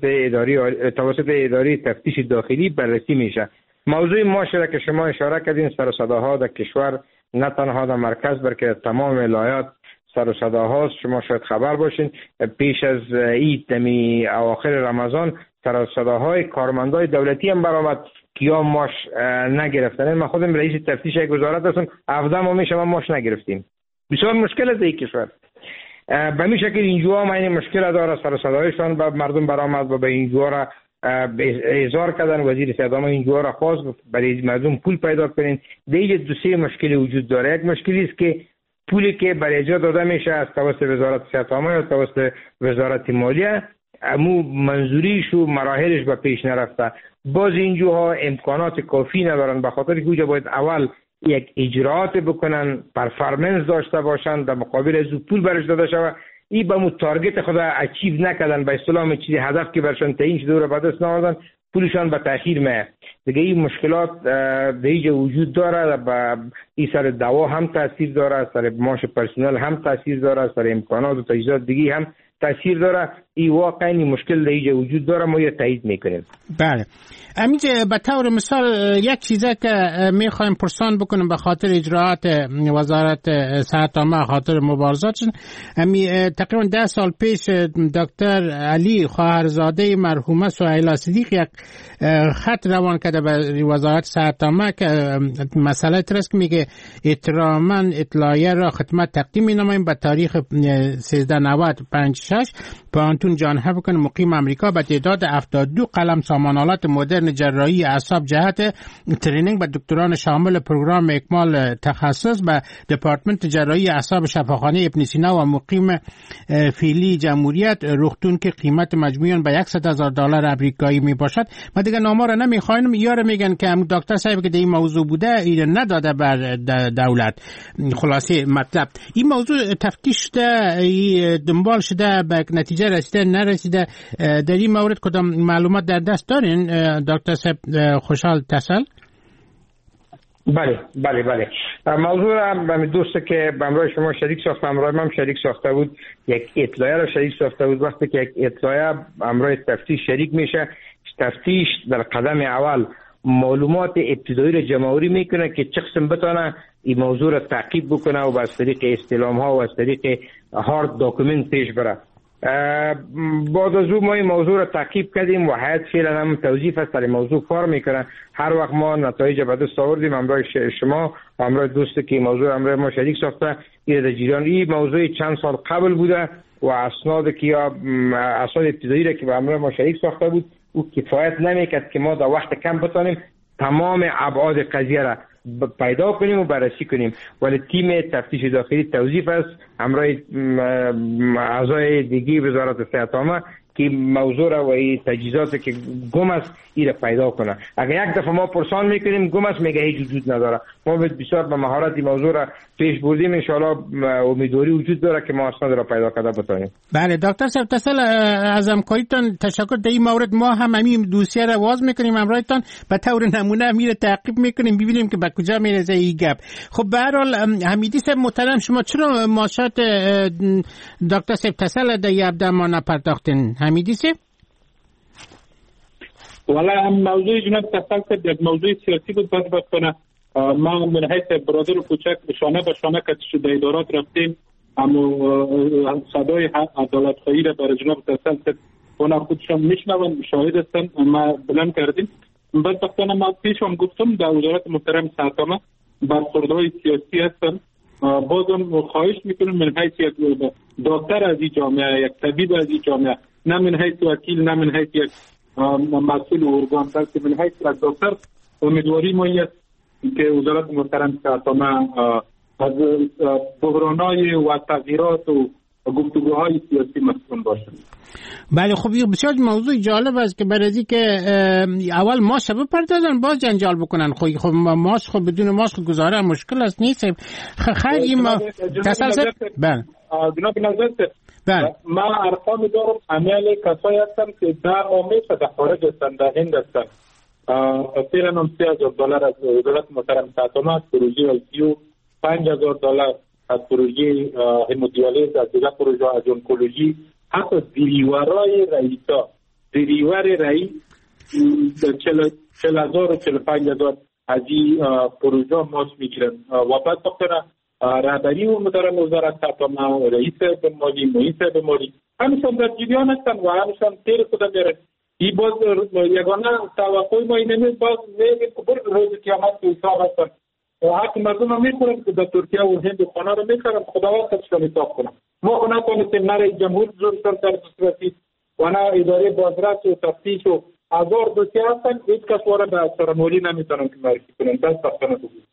توسط اداره تفتیش داخلی بررسی میشه. موضوع معاشه که شما اشاره کردین، سر و صداها در کشور نه تنها در مرکز بلکه تمام ولایات سر و صداهاست. شما شاید خبر باشین پیش از عید اواخر رمضان سر و صداهای کارمندای دولتی هم برآمد که یا معاش نگرفتن. من خودم رئیس تفتیش یک وزارت هستم، 17 ماه میشه ما معاش نگرفتیم. بسیار مشکل است این کشور. به این شکل اینجوها ما این مشکل داره، سر و صدایشان به مردم برآمد و به اینجوها را اظهار کردن. وزیر صدام اینجوها را خواست برای مردم پول پیدا کنین. دیگه دو سه مشکل وجود داره. یک مشکلی است که پولی که برای اجرا داده میشه از توسط وزارت صحت عامه یا توسط وزارت مالیه امو منظوریش و مراحلش به پیش نرفته. باز اینجوها امکانات کافی ندارن، به خاطر که اونجا باید اول یک اجراعات بکنن، پرفارمنس داشته باشن، در مقابل از پول برش داده شود. این به مو تارگت خود اچیو نکردن، به اصطلاح چیزی هدف که برشان تعیین شده رو به دست نآوردن، پولشان به تاخیر میاد. دیگه این مشکلات دیگه وجود داره. به این سر دوا هم تاثیر داره، سر معاش پرسنل هم تاثیر داره، سر امکانات و تجهیزات دیگه هم تاثیر داره. این واقعا این مشکل دیگه وجود داره، ما یه تایید میکنیم. بله همینجا به طور مثال یک چیزه که میخوایم پرسان بکنیم به خاطر اجراعات وزارت صحت عامه، خاطر مبارزاتشون، تقریبا 10 سال پیش دکتر علی خواهرزاده مرحومه سهیلا صدیق یک خط روان کرده به وزارت صحت عامه که مسئله ترس که میگه احتراما اطلاعیه را خدمت تقدیم مینامیم به تاریخ 1390-56 پانتون جان هفکن مقیم امریکا به تعداد 72 قلم سامانالات مدرن جراحی اعصاب جهت ترینینگ به دکتران شامل پروگرام اکمال تخصص به دپارتمنت جراحی اعصاب شفاخانه ابن سینا و مقیم فیلی جمهوریت رختون که قیمت مجموعاً به $100,000 امریکایی می باشد. ما دیگه نامه را نمیخوایم. یار میگن که دکتر صاحب که در این موضوع بوده این نداده بر دولت. خلاصه مطلب این موضوع تفتیش شده، دنبال شده، به نتیجه رسیده نرسیده. در این مورد کدام معلومات در دست دارین دکتر صاحب خوشحال تسل؟ بله موضوع را دوسته که به همراه شما شریک ساخته، همراه من شریک ساخته بود، یک اطلاعیه را شریک ساخته بود. وقتی که یک اطلاعیه همراه تفتیش شریک میشه، تفتیش در قدم اول معلومات ابتدایی را جمع‌آوری میکنه که چه قسم بتونه این موضوع را تعقیب بکنه و از طریق استلام ها و از طریق هارد داکومنت پیش بره. بعد از او ما این موضوع را تعقیب کردیم و هیئت فعلا هم توظیف است در موضوع کار میکنه. هر وقت ما نتایج به دست آوردیم همراه شما و همراه دوستی که موضوع همراه ما شریک ساخته این در جریان. این موضوع چند سال قبل بوده و اسناد که یا اسناد ابتدایی را که به همراه ما شریک ساخته بود او کفایت نمیکرد که ما در وقت کم بتونیم تمام ابعاد قضیه را پیدا کنیم و بررسی کنیم. ولی تیم تفتیش داخلی توظیف است همراه اعضای دیگه وزارت صحت عامه که موضوع را و این تجهیزاتی که گم است این را پیدا کنه. اگر یک دفعه ما پرسان میکنیم گم است میگه هیچ وجود نداره. ما بسیار به مهارت این موضوع را پیش بردیم. ان شاء الله امیدواری وجود داره که ما اسناد را پیدا کرده بتونیم. بله دکتر صاحب تسل از همکاریتان تشکر. در این مورد ما هم همین دوسیه را واز میکنیم همراهتان به طور نمونه میره تعقیب میکنیم ببینیم که به کجا میرسه این گپ. خب به هر حال حمیدی صاحب محترم شما چرا ماشات دکتر صاحب تسل در یبدا ما نپرداختین حمیدی صاحب؟ والا موضوع جناب تسل یک موضوع سیاسی بود. باید کنه ما من حیث برادر و کوچک شانه به شانه که در ادارات رفتیم اما صدای عدالت خواهی را برای جناب تسل اونا خودشان میشنون شاهد هستن ما بلند کردیم. بدبختانه ما پیش هم گفتم در وزارت محترم صحت عامه برخوردهای سیاسی هستن. بازم خواهش میکنم من حیث یک دکتر از این جامعه، یک طبیب از این جامعه، نه من حیث وکیل، نه من حیث یک مسئول ارگان، بلکه من حیث یک دکتر امیدواری ما است که وزارت محترم صحت عامه از بحرانای و تغییرات و گفتگوهای سیاسی مسئول باشند. بله خب یه بسیار موضوع جالب است که برای از که اول ماش بپردازن باز جنجال بکنن. خب ماش خب بدون ماش گزاره مشکل است نیست. خیر این تسلسل بله جناب نظرت ما ارقام دارم عمل کسایی هستم که در آمیشه در خارج هستند در هند هستند. فعلا هم $3,000 از دولت محترم ساتونا از پروژه ICU، $5,000 از پروژه همودیالیز، از دیگر پروژه از اونکولوژی، حتی زیریورای رئیسا زیریور رئیس 40,000 و 45,000 از این پروژه ماش میگیرن و بعد بکنه رهبری و مدرم وزارت ساتونا رئیس بمالی محیط بمالی همیشان در جریان هستن و همیشان تیر خدا میرن. این باز یگانه توقعی ما اینه باز میگه که برد روز قیامت که حساب هستن و حق مردم هم میخورن که در ترکیه و هند خانه رو میخورن خداوند خودشان حساب کنن. ما نتونستیم نره جمهور جورشان در دسترسی و نه اداره بازرس و تفتیش و هزار دوسیه هستن هیچ کس وارد به سرمولی نمیتونن که معرفی کنن. دست بختانه بگوید.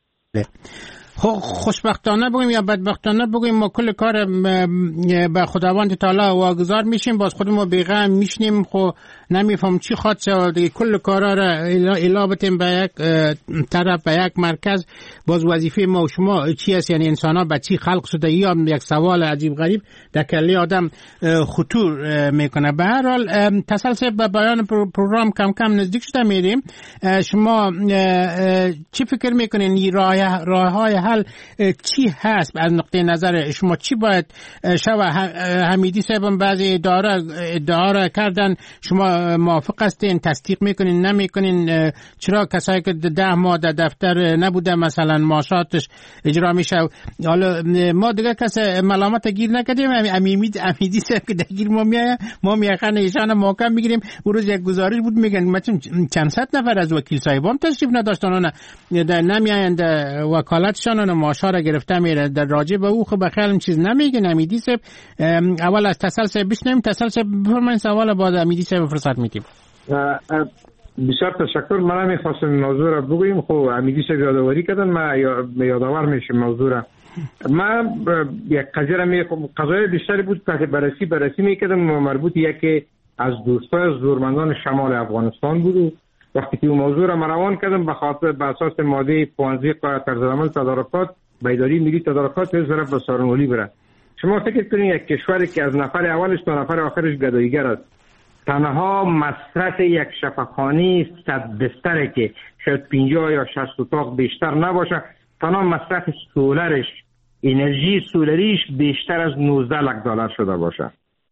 خوشبختانه بگیم یا بدبختانه بگیم ما کل کار به خداوند تعالی واگذار میشیم، باز خودمون بیغم میشنیم خو نمیفهم چی خواد شد دیگه. کل کارا را الا بتیم به یک طرف به یک مرکز. باز وظیفه ما و شما چی است؟ یعنی انسان ها به چی خلق شده؟ یا یک سوال عجیب غریب در کله آدم خطور میکنه. به هر حال تسلسل به بیان پروگرام کم کم نزدیک شده میریم. شما چی فکر میکنین راه های حل چی هست از نقطه نظر شما؟ چی باید شود؟ حمیدی صاحب بعضی ادعا را کردن، شما موافق هستین؟ تصدیق میکنین نمیکنین؟ چرا کسایی که 10 ماه در دفتر نبوده مثلا معاشاتش اجرا میشه؟ حالا ما دیگه کس ملامت گیر نکردیم. حمیدی صاحب که درگیر ما میخوان ایشان محکم میگیریم. اون روز یک گزارش بود میگن مثلا چند صد نفر از وکیل صاحبان تشریف نداشتن نمیایند وکالتشان و معاشا را گرفته میره. در راجع به او خب خیلی چیز نمیگن. حمیدی صاحب اول از تسلسل بشنیم. تسلسل بفرمایید سوال بعد حمیدی صاحب فرصت میدیم. بسیار تشکر. من میخواستم موضوع را بگویم. خب حمیدی صاحب یادآوری کردن، من یادآور میشم موضوع را. من یک قضیه را قضایای بیشتری بود که بررسی میکردم مربوط یکی از دوستای زورمندان شمال افغانستان بود. وقتی که اون موضوع را روان کردم به خاطر به اساس ماده 15 قانون طرزالعمل تدارکات بیداری ملی تدارکات طرف به سارنولی بره. شما فکر کنید یک کشوری که از نفر اولش تا نفر آخرش گداییگر است، تنها مصرف یک شفاخانه 100 بستره که شاید 50 یا 60 اتاق بیشتر نباشه، تنها مصرف سولرش انرژی سولریش بیشتر از $19 شده باشه.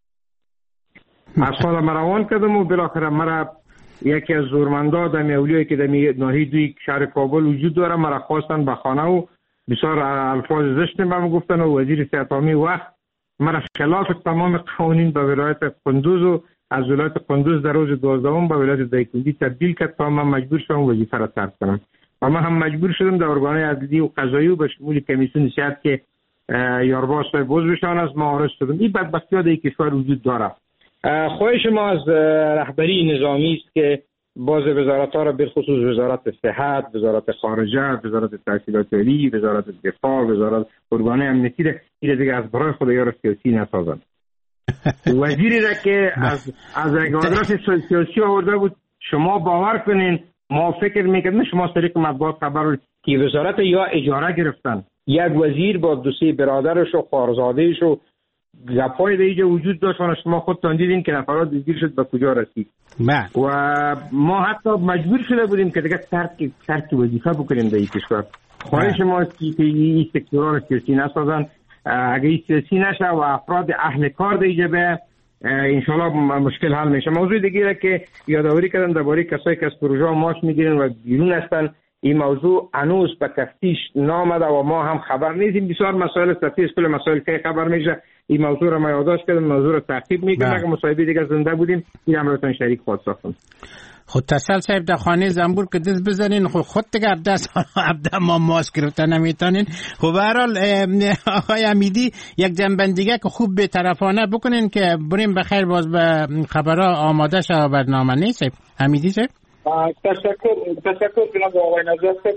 از خود روان کردم و بالاخره مرا یکی از زورمندا در اولیایی که در ناحیه دوی شهر کابل وجود داره مرا خواستن به خانه و بسیار الفاظ زشتی بهم گفتن و وزیر صحت عامه وقت مرا خلاف تمام قوانین به ولایت قندوز و از ولایت قندوز در روز 12 به ولایت دایکنډي تبدیل کرد تا من مجبور شدم وظیفه را ترک کنم و من هم مجبور شدم در ارگانهای عدلی و قضایی و به شمول کمیسیون صحت که یارباز صاحب عضوشان از معارض شدم. این بدبختی‌ها در کشور وجود داره. خواهش ما از رهبری نظامی است که باز وزارت‌ها را بالخصوص وزارت صحت، وزارت خارجه، وزارت تحصیلات عالی، وزارت دفاع، وزارت ارگانهای امنیتی را دیگه از برای خدایار سیاسی نسازند. وزیری را که از یک آدرس سیاسی آورده بود، شما باور کنین ما فکر میکردیم شما طریق مطبوعات خبر که وزارت یا اجاره گرفتن، یک وزیر با دو سه برادرش و خواهرزاده‌اش و گپای دیگه وجود داشت و شما خودتان دیدین که نفرات دیگه شد به کجا رسید. و ما حتی مجبور شده بودیم که دیگه ترک وظیفه بکنیم در این کشور. خواهش ما که این سکتورها رو سیاسی نسازن. اگه این سیاسی نشه و افراد اهل کار دیگه به انشالله مشکل حل میشه. موضوع دیگه که یادآوری کردن درباره کسایی که از پروژه ماش میگیرن و بیرون هستن، این موضوع هنوز به تفتیش نامده و ما هم خبر نیستیم. بسیار مسائل تفتیش کل مسائل که خبر میشه. این موضوع را ما یادداشت کردم، موضوع را تعقیب میکنم. اگه مصاحبه دیگه زنده بودیم این امرتون شریک خود ساختم. خود تسل صاحب در خانه زنبور که دست بزنین خود دیگه عبده ما ماسک گرفتن نمیتونین. خب به هر حال آقای حمیدی یک جنبندیگه که خوب به طرفانه بکنین که بریم بخیر باز به خبرها آماده شد برنامه نیست. حمیدی صاحب تشکر جناب آقای نجات صاحب.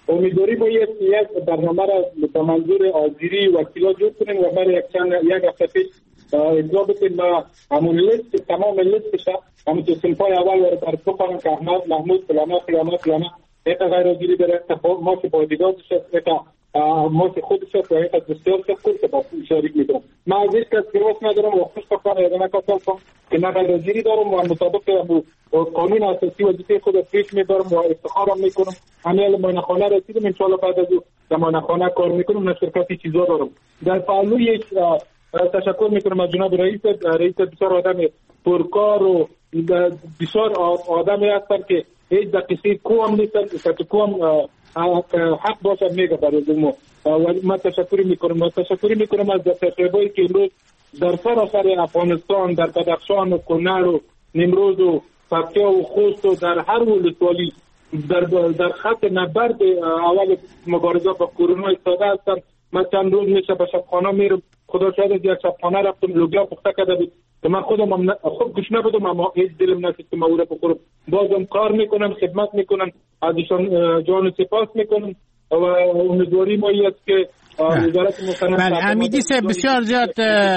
امیدواری با یک برنامه را به منظور حاضری وکیلا جور کنیم و برای یک هفته پیش اطلاع بدیم و همون لیست تمام لیستش همون تو صنفای اول رو تعریف کنم که احمد محمود فلانه یک غیر حاضری داره ما که بادیگاردش است، یک ما که خودش است و یک بسیار شکر که با شریک میکنم. من از هیچ کس گروس ندارم و خوش بکنم یا نکسل کنم که نه غیر حاضری دارم و مطابق قانون اساسی وظیفه خود پیش میبرم و افتخارم میکنم. همه ماینخانه رسیدم، انشاءالله بعد از او در ماینخانه کار میکنم، نه شرکتی چیزا دارم. در پهلوی تشکر میکنم از جناب رئیس بسیار آدم پرکار و بسیار آدمی هستن که هیچ دقیقی کوم نیستن که کوم حق باشه میگه برای ما و من تشکر میکنم از تشریبایی که امروز در سراسر افغانستان، در بدخشان و کنر و نیمروز و پکتیا و خوست و در هر ولسوالی در خط نبرد اول مبارزه با کرونا ایستاده هستن. من چند روز میشه به شبخانه میرم، خدا شاید از یک شبخانه رفتم لوبیا پخته کرده بود که من خودم خوب گوش نبودم اما هیچ دلم نشد که من او را بخورم. بازم کار میکنم، خدمت میکنم، از ایشان جان سپاس میکنم و امیدواری ما است که وزارت مستند امیدی سے بسیار زیاد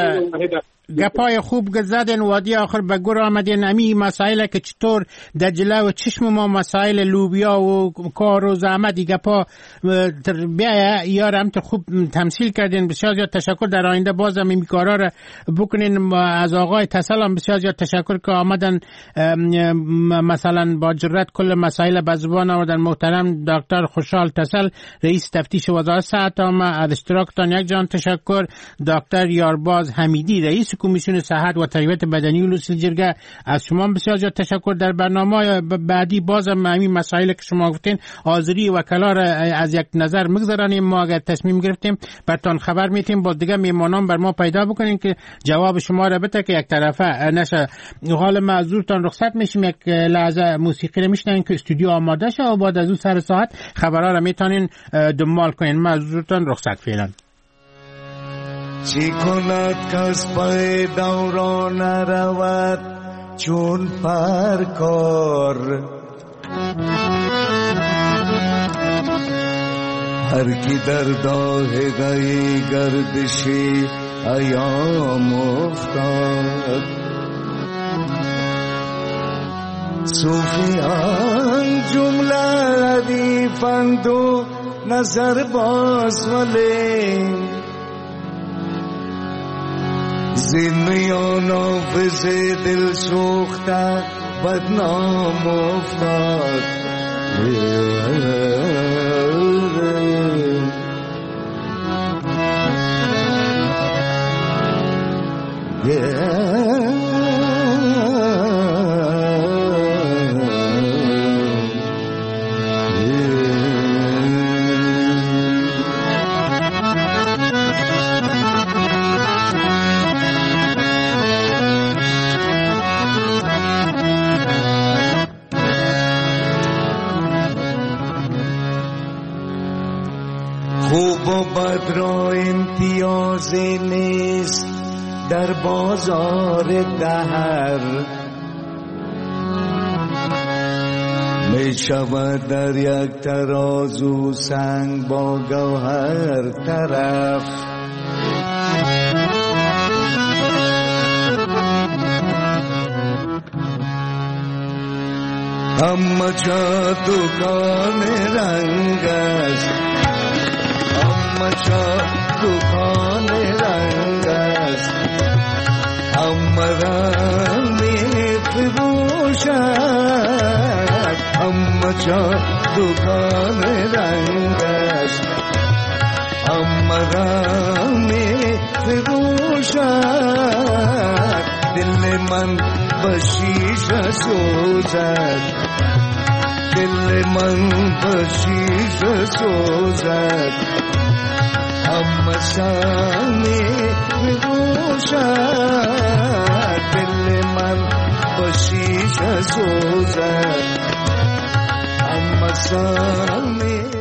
گپای خوب زدن وادی آخر به گور آمدین. امی مسائل که چطور در جلو چشم ما مسائل لوبیا و کار و زحمت گپا بیا یارم تو خوب تمثیل کردین. بسیار زیاد تشکر. در آینده بازم این کارا رو بکنین. از آقای تسل هم بسیار زیاد تشکر که آمدن مثلا با جرأت کل مسائل به زبان آوردن. محترم دکتر خوشحال تسل رئیس تفتیش وزارت صحت عامه، از اشتراکتان یک جان تشکر. دکتر یارباز حمیدی رئیس کمیسیون صحت و تربیت بدنی ولوس جرگه، از شما بسیار زیاد تشکر. در برنامه بعدی بازم همین مسائل که شما گفتین حاضری وکلا را از یک نظر میگذرانیم. ما اگر تصمیم گرفتیم براتون خبر میتیم، باز دیگه میمانان بر ما پیدا بکنین که جواب شما را بده که یک طرفه نشه. حال معذورتان رخصت میشیم، یک لحظه موسیقی رو میشنویم که استودیو آماده شه و بعد از اون سر ساعت خبرها را میتونین دنبال کنین. معذورتان رخصت فعلا. چی کند کس پای دوران رود چون پرکار، هر کی در داهگه گردشی ایام افتاد. صوفیان جمله ردیفند و نظر باز ولی زمیان آفز دل سوخته بدنام افتاد. خوب و بد را امتیازی نیست در بازار دهر، می شود در یک ترازو سنگ با گوهر طرف. اما جا دکان رنگ است، اما جا دکان رنگ است، اما رنگ فروشد. اما جا دکان رنگ است، اما رنگ فروشد. دل من بشیشه سوزد، دل من بشیشه سوزد. اما سامی میگوشد، دل من بشیشه سوزد. اما سامی